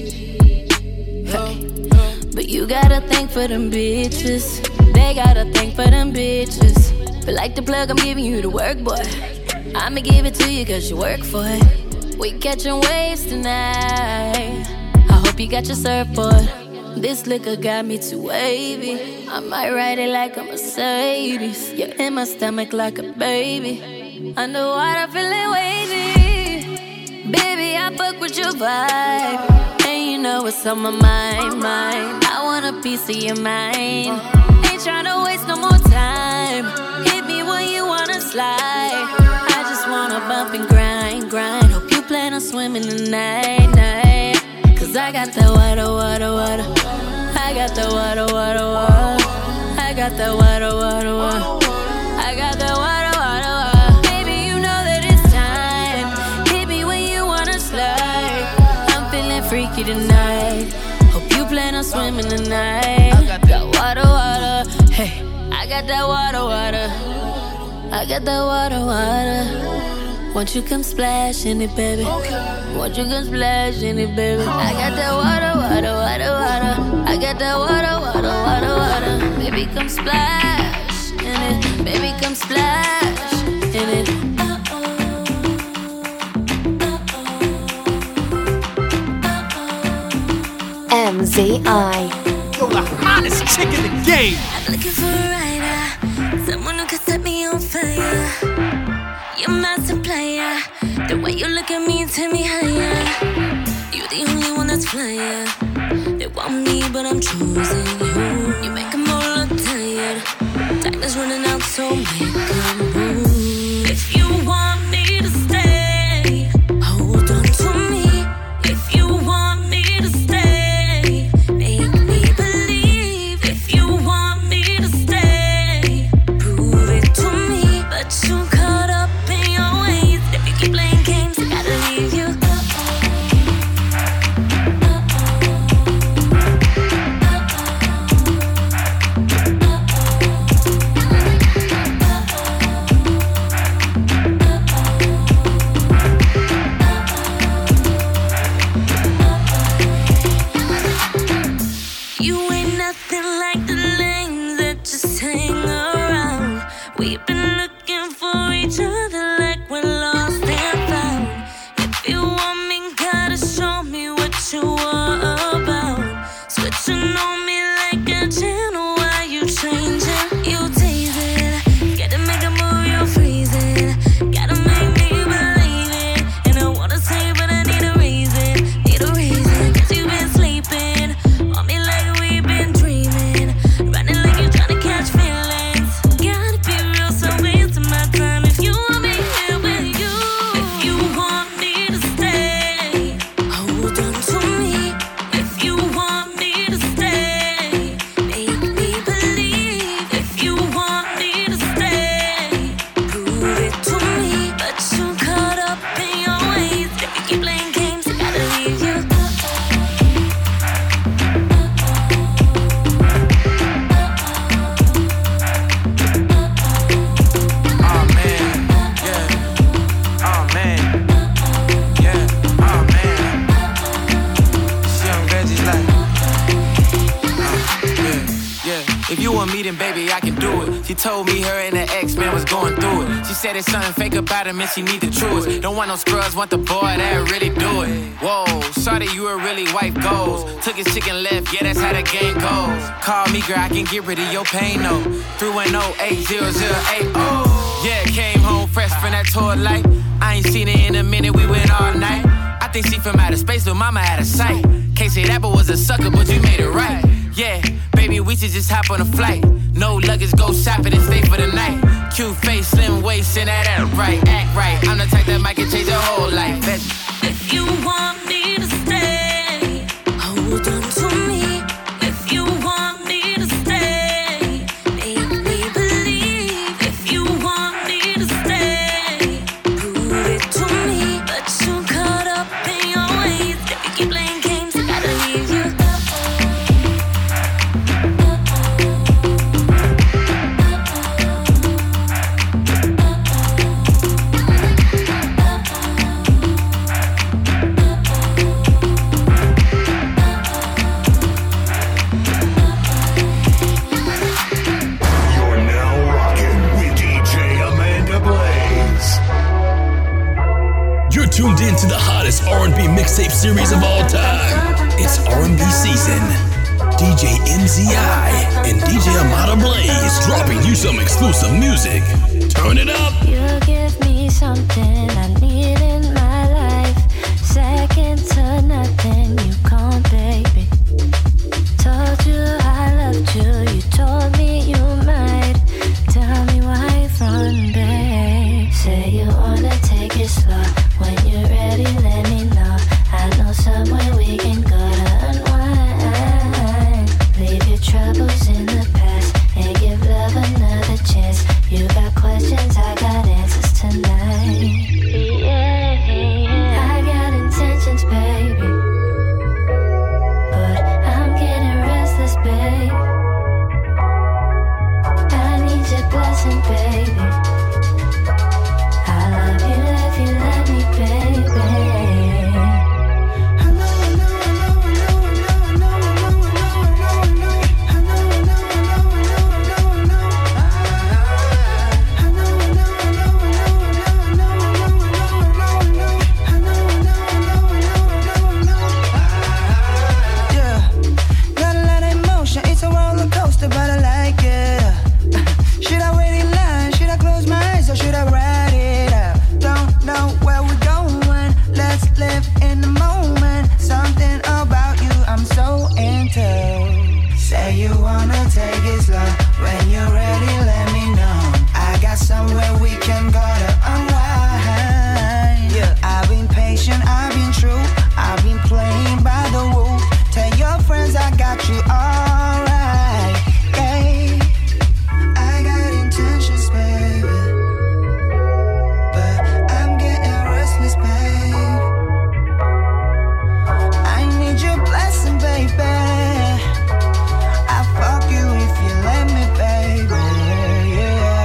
Hey. But you gotta thank for them bitches. They gotta thank for them bitches. But like the plug, I'm giving you the work, boy. I'ma give it to you cause you work for it. We catching waves tonight. I hope you got your surfboard. This liquor got me too wavy. I might ride it like a Mercedes. You're in my stomach like a baby. Underwater feeling wavy. Baby, I fuck with your vibe. And you know what's on my mind, mind. I want a piece of your mind. Ain't tryna waste no more time. Hit me when you wanna slide. I just wanna bump and grind, grind. Hope you plan on swimming tonight, night. Cause I got that water, water, water. I got that water, water, water. I got that water, water, water. I got that water, water, water. Baby, you know that it's time. Hit me when you wanna slide. I'm feeling freaky tonight. Hope you plan on swimming tonight. I got that water, water. Hey, I got that water, water. I got that water, water. Won't you come splash in it, baby? Won't you come splash in it, baby? I got that water, water, water, water. I got that water, water, water, water. Baby, come splash in it. Baby, come splash in it. M Z I. Yo, the hottest chick in the game. I'm looking for a rider, someone who can set me on fire. You're my supplier. The way you look at me and take me higher. You're the only one that's flyer. They want me, but I'm choosing you. You make them all look tired. Time is running out, so make a move. If you want me to stay, hold on to me. If you want me to stay, make me believe. If you want me to stay, prove it to me. But you caught up in your ways. If you keep playing games, I gotta leave you. You ain't nothing like the lanes that just hang around. We've been looking for each other like we're lost and found. If you want me, gotta show me what you are about. Switching on me like a channel, why you changing? You teasing, gotta make a move, you're freezing. Gotta make me believe it. And I wanna say, but I need a reason. Need a reason, cause you've been sleeping on me like we've been dreaming. Running like you're trying to catch feelings. Gotta be real, so wasting my time. If you want me, then baby, I can do it. She told me her and her ex-man was going through it. She said there's something fake about him and she need the truest. Don't want no scrubs, want the boy that really do it. Whoa, sorry you were really wife goals. Took his chicken left, yeah, that's how the game goes. Call me, girl, I can get rid of your pain, no. three one zero, eight zero zero eight zero. Yeah, came home fresh from that tour light. I ain't seen it in a minute, we went all night. I think she from outer space, but mama had a sight. Can't say that, but was a sucker, but you made it right. Yeah, baby, we should just hop on a flight. No luggage, go shopping and stay for the night. Cute face, slim waist, and that act right, act right. I'm the type that might can change your whole life. If you want me to stay, hold on to me. If you want me to stay, make me believe. If you want me to stay, prove it to me. But you caught up in your ways. If you keep playing games, I gotta leave you. Tuned in to the hottest R and B mixtape series of all time. It's R and B season. D J M Z I and D J Amada Blaze dropping you some exclusive music. Turn it up. You give me something I need in my life. Second to nothing, you come, baby. Told you I loved you, you told me you might. Tell me why from babe. Say you wanna take it slow. When you're ready, let me know. I know somewhere we can go to unwind. Leave your troubles in the past and give love another chance. You got questions, I got answers tonight. Yeah, I got intentions, baby, but I'm getting restless, babe. I need your blessing, baby. I love you if you let me, baby. Yeah, got a lot of emotion, it's a roller coaster, but I like it. Should I wait in line? Should I close my eyes or should I ride it out? Don't know where we're going. Let's live in the moment. Something about you I'm so into. Say you wanna take it slow. When you're ready, let me know. I got somewhere we can go to unwind. Yeah, I've been patient, I've been true. I've been playing by the rules. Tell your friends I got you alright. Yeah, I got intentions, baby, but I'm getting restless, babe. I need your blessing, baby. I fuck you if you let me, baby. Yeah.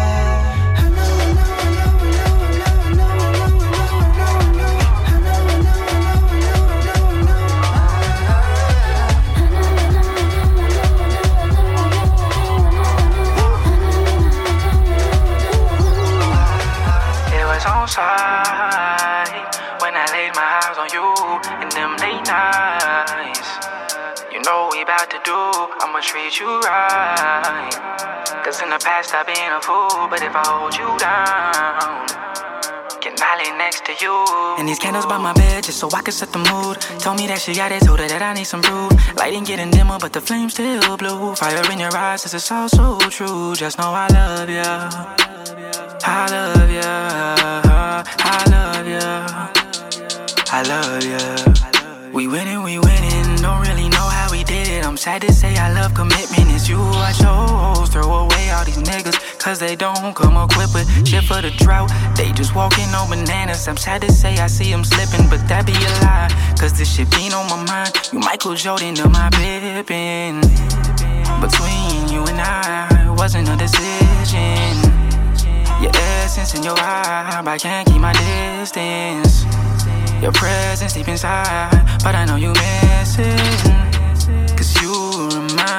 It was on sight when I laid my eyes on you in them late nights. You know we about to do, I'ma treat you right. Cause in the past I've been a fool, but if I hold you down, can I lay next to you? And these candles by my bed just so I can set the mood. Told me that she got it, told her that I need some brew. Lighting getting dimmer, but the flame's still blue. Fire in your eyes, this is all so true. Just know I love ya, I love ya, I love ya, I love ya. We winning, we winning, don't really know how we did it. I'm sad to say I love commitment, it's you I chose. Throw away all these niggas, cause they don't come equipped with shit for the drought. They just walking on bananas. I'm sad to say I see them slipping, but that be a lie, cause this shit been on my mind. You Michael Jordan to my Pippen. Between you and I, it wasn't a decision. Your essence in your vibe, I can't keep my distance. Your presence deep inside, but I know you miss it. Cause you remind me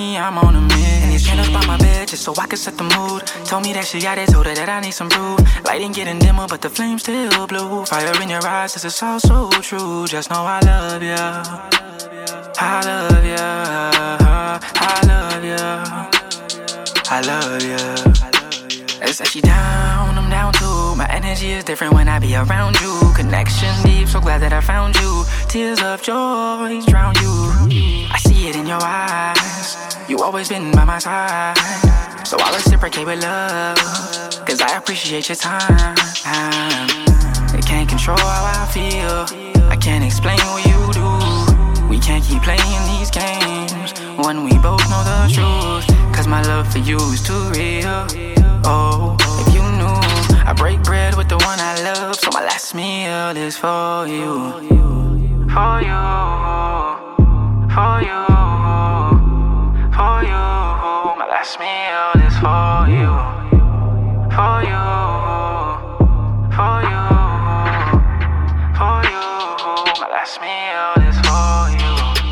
me, I'm on a mission. And these candles by my bed just so I can set the mood. Told me that she got it, told her that I need some brew. Lighting getting dimmer, but the flame still blue. Fire in your eyes, this is all so true. Just know I love ya, I love ya, I love ya, I love ya. They say she down, I'm down too. My energy is different when I be around you. Connection deep, so glad that I found you. Tears of joy drown you. I see it in your eyes. You always been by my side. So I reciprocate with love, cause I appreciate your time. I can't control how I feel. I can't explain what you do. We can't keep playing these games when we both know the truth. Cause my love for you is too real. Oh, if you knew, I break bread with the one I love. So my last meal is for you. For you, for you, for you. My last meal is for you. For you, for you, for you. My last meal is for you.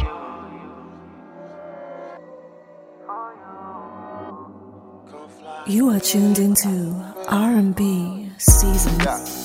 You are tuned into R and B Seasons.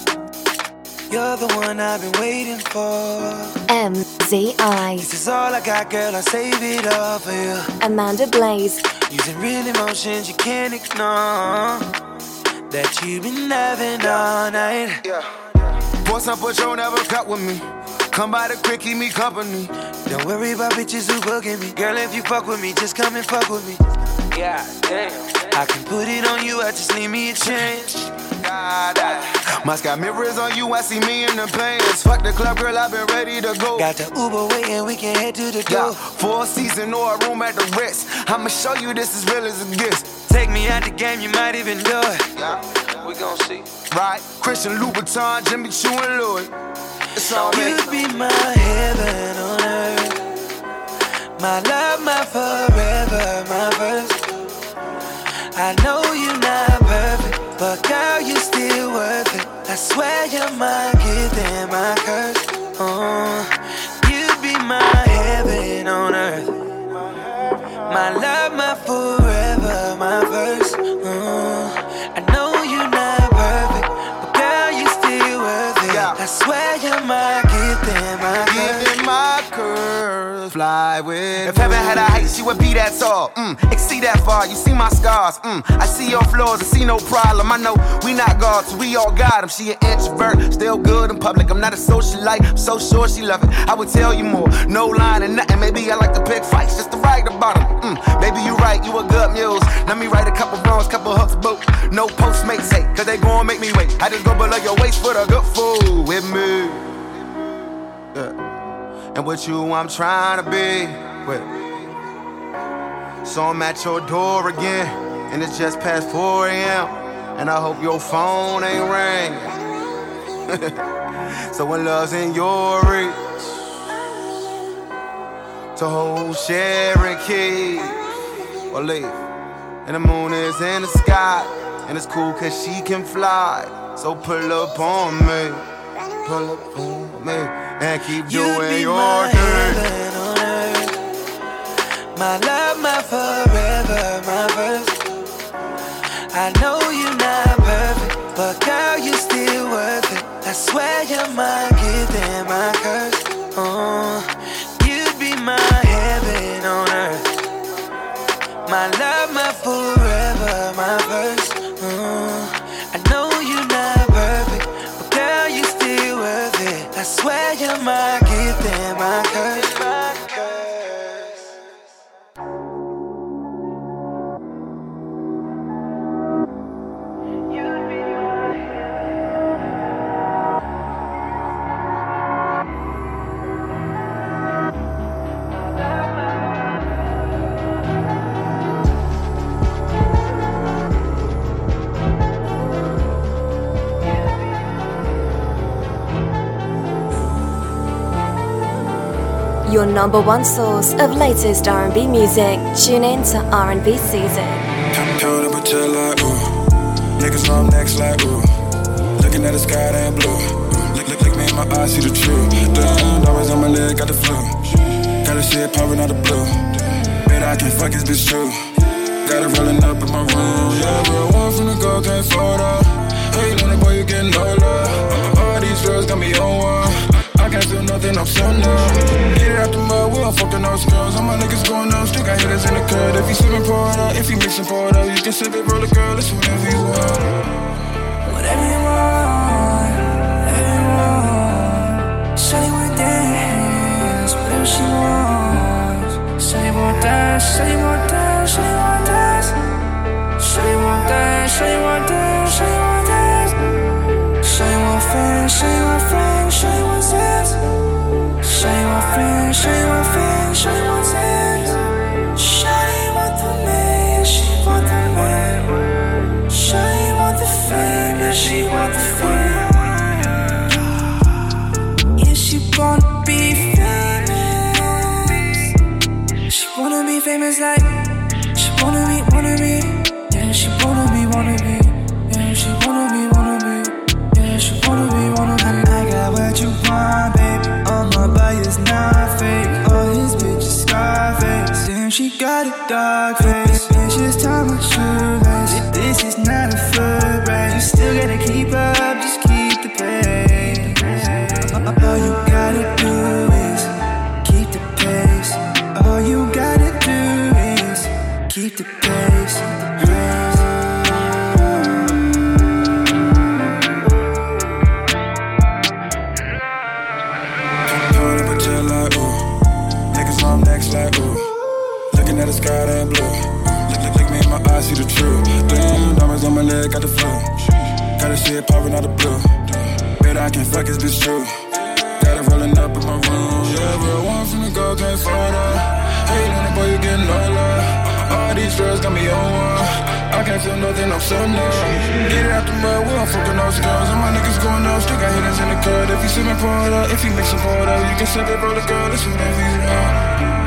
You're the one I've been waiting for. M Z I. This is all I got, girl, I save it all for you. Amanda Blaze. Using real emotions you can't ignore. That you've been having all night. Yeah. Pour some Patron, never cut with me. Come by the quick, keep me company. Don't worry about bitches who bugging me. Girl, if you fuck with me, just come and fuck with me. Yeah, damn. I can put it on you, I just need me a chance. God, I, my sky mirrors on you, I see me in the pants. Fuck the club, girl, I've been ready to go. Got the Uber waiting, we can head to the door. Yeah, four season or a room at the Ritz. I'ma show you this is real as it gets. Take me out the game, you might even do it. Yeah, we gon' see. Right, Christian Louboutin, Jimmy Choo and Louis. It's all me. You'd be my heaven on earth. My love, my forever, my first. I know you're not perfect, but girl, you're still worth it. I swear you're my gift and my curse. Oh, you'd be my heaven on earth. My love, my forever, my verse. Oh, I know you're not perfect, but girl, you're still worth it. I swear you're my gift and my curse. Gift and my curse. Fly with. If heaven had a height, she would be that tall. Mm, exceed that far. You see my scars. Mm, I see your flaws. I see no problem. I know we not gods, we all got them. She an introvert, still good in public. I'm not a socialite. I'm so sure she love it. I would tell you more. No line and nothing. Maybe I like to pick fights just to write about them. Mm, baby, you right. You a good muse. Let me write a couple wrongs, couple hooks, boot. No postmates hate, cause they gon' make me wait. I just go below your waist for the good food with me. Yeah. And with you, I'm trying to be with. So I'm at your door again, and it's just past four a.m. And I hope your phone ain't ringing. So when love's in your reach, to hold, share, and keep, or leave. And the moon is in the sky, and it's cool cause she can fly. So pull up on me, pull up on me, and keep doing your thing. My love, my forever, my verse. I know you're not perfect, but girl, you're still worth it. I swear you're my gift and my curse. Oh, you'd be my heaven on earth. My love, my forever, my verse. Oh, I know you're not perfect, but girl, you're still worth it. I swear you're my gift and my curse. Your number one source of latest R and B music. Tune in to R and B Season. Count up until like ooh, niggas on next like ooh, looking at the sky that ain't blue. Look, look, look me in my eyes, see the truth. Damn, always on my leg, got the flu. Got the shit popping out the blue. Bet I can fuck his bitch true. Got it rolling up in my room. Yeah, real one from the go, can't fold up. Hey, little boy, you getting older. All these drugs got me on one. I can't feel nothing, I'm so numb. Get it out the mud, we don't fucking those girls. All my niggas going up, still got hitters in the cut. If you sippin', pour it up. If you mixin', pour it up. You can sip it, roll it, girl, it's whatever you want. Whatever you want, whatever you want. Shawty wanna dance, whatever she wants. Shawty wanna dance, shawty wanna dance, shawty wanna dance. Shawty wanna dance, shawty wanna dance, shawty wanna dance. Shawty want friends, shawty want friends, shawty want sex. Shawty want friends, shawty want friends, shawty want sex. Shawty want the man, she want the man. Shawty want the fame, yeah, she want the fame. Yeah, she wanna be famous. She wanna be famous like. She wanna be, wanna be. Yeah, she wanna be, wanna be. Yeah, she wanna be, wanna be. Yeah, she wanna be, wanna be. I got what you want, baby. All my buyers not fake. All his bitches Scarface. Damn, she got a dog face. It's just time with shoelace. This is not a foot race. You still gotta keep up, just keep the pace. All you gotta do is keep the pace. All you gotta do is keep the pace. I'm next like ooh. Looking at the sky that blue. Look, look, look me in my eyes, see the truth. Damn, diamonds on my leg, got the flu. Got the shit popping out the blue. Bet I can fuck his bitch true. Got it rolling up in my room. Yeah, real one from the go, can't fold up. Hey, little boy, you getting older. All these drugs got me on one. I can't feel nothing, I'm so numb. Get it out the mud, we don't fucking those girls. All my niggas going up, still got hitters in the cut. If you sippin', pour it up. If you mixin', pour it up. You can sip it, roll it, girl, it's whatever you want.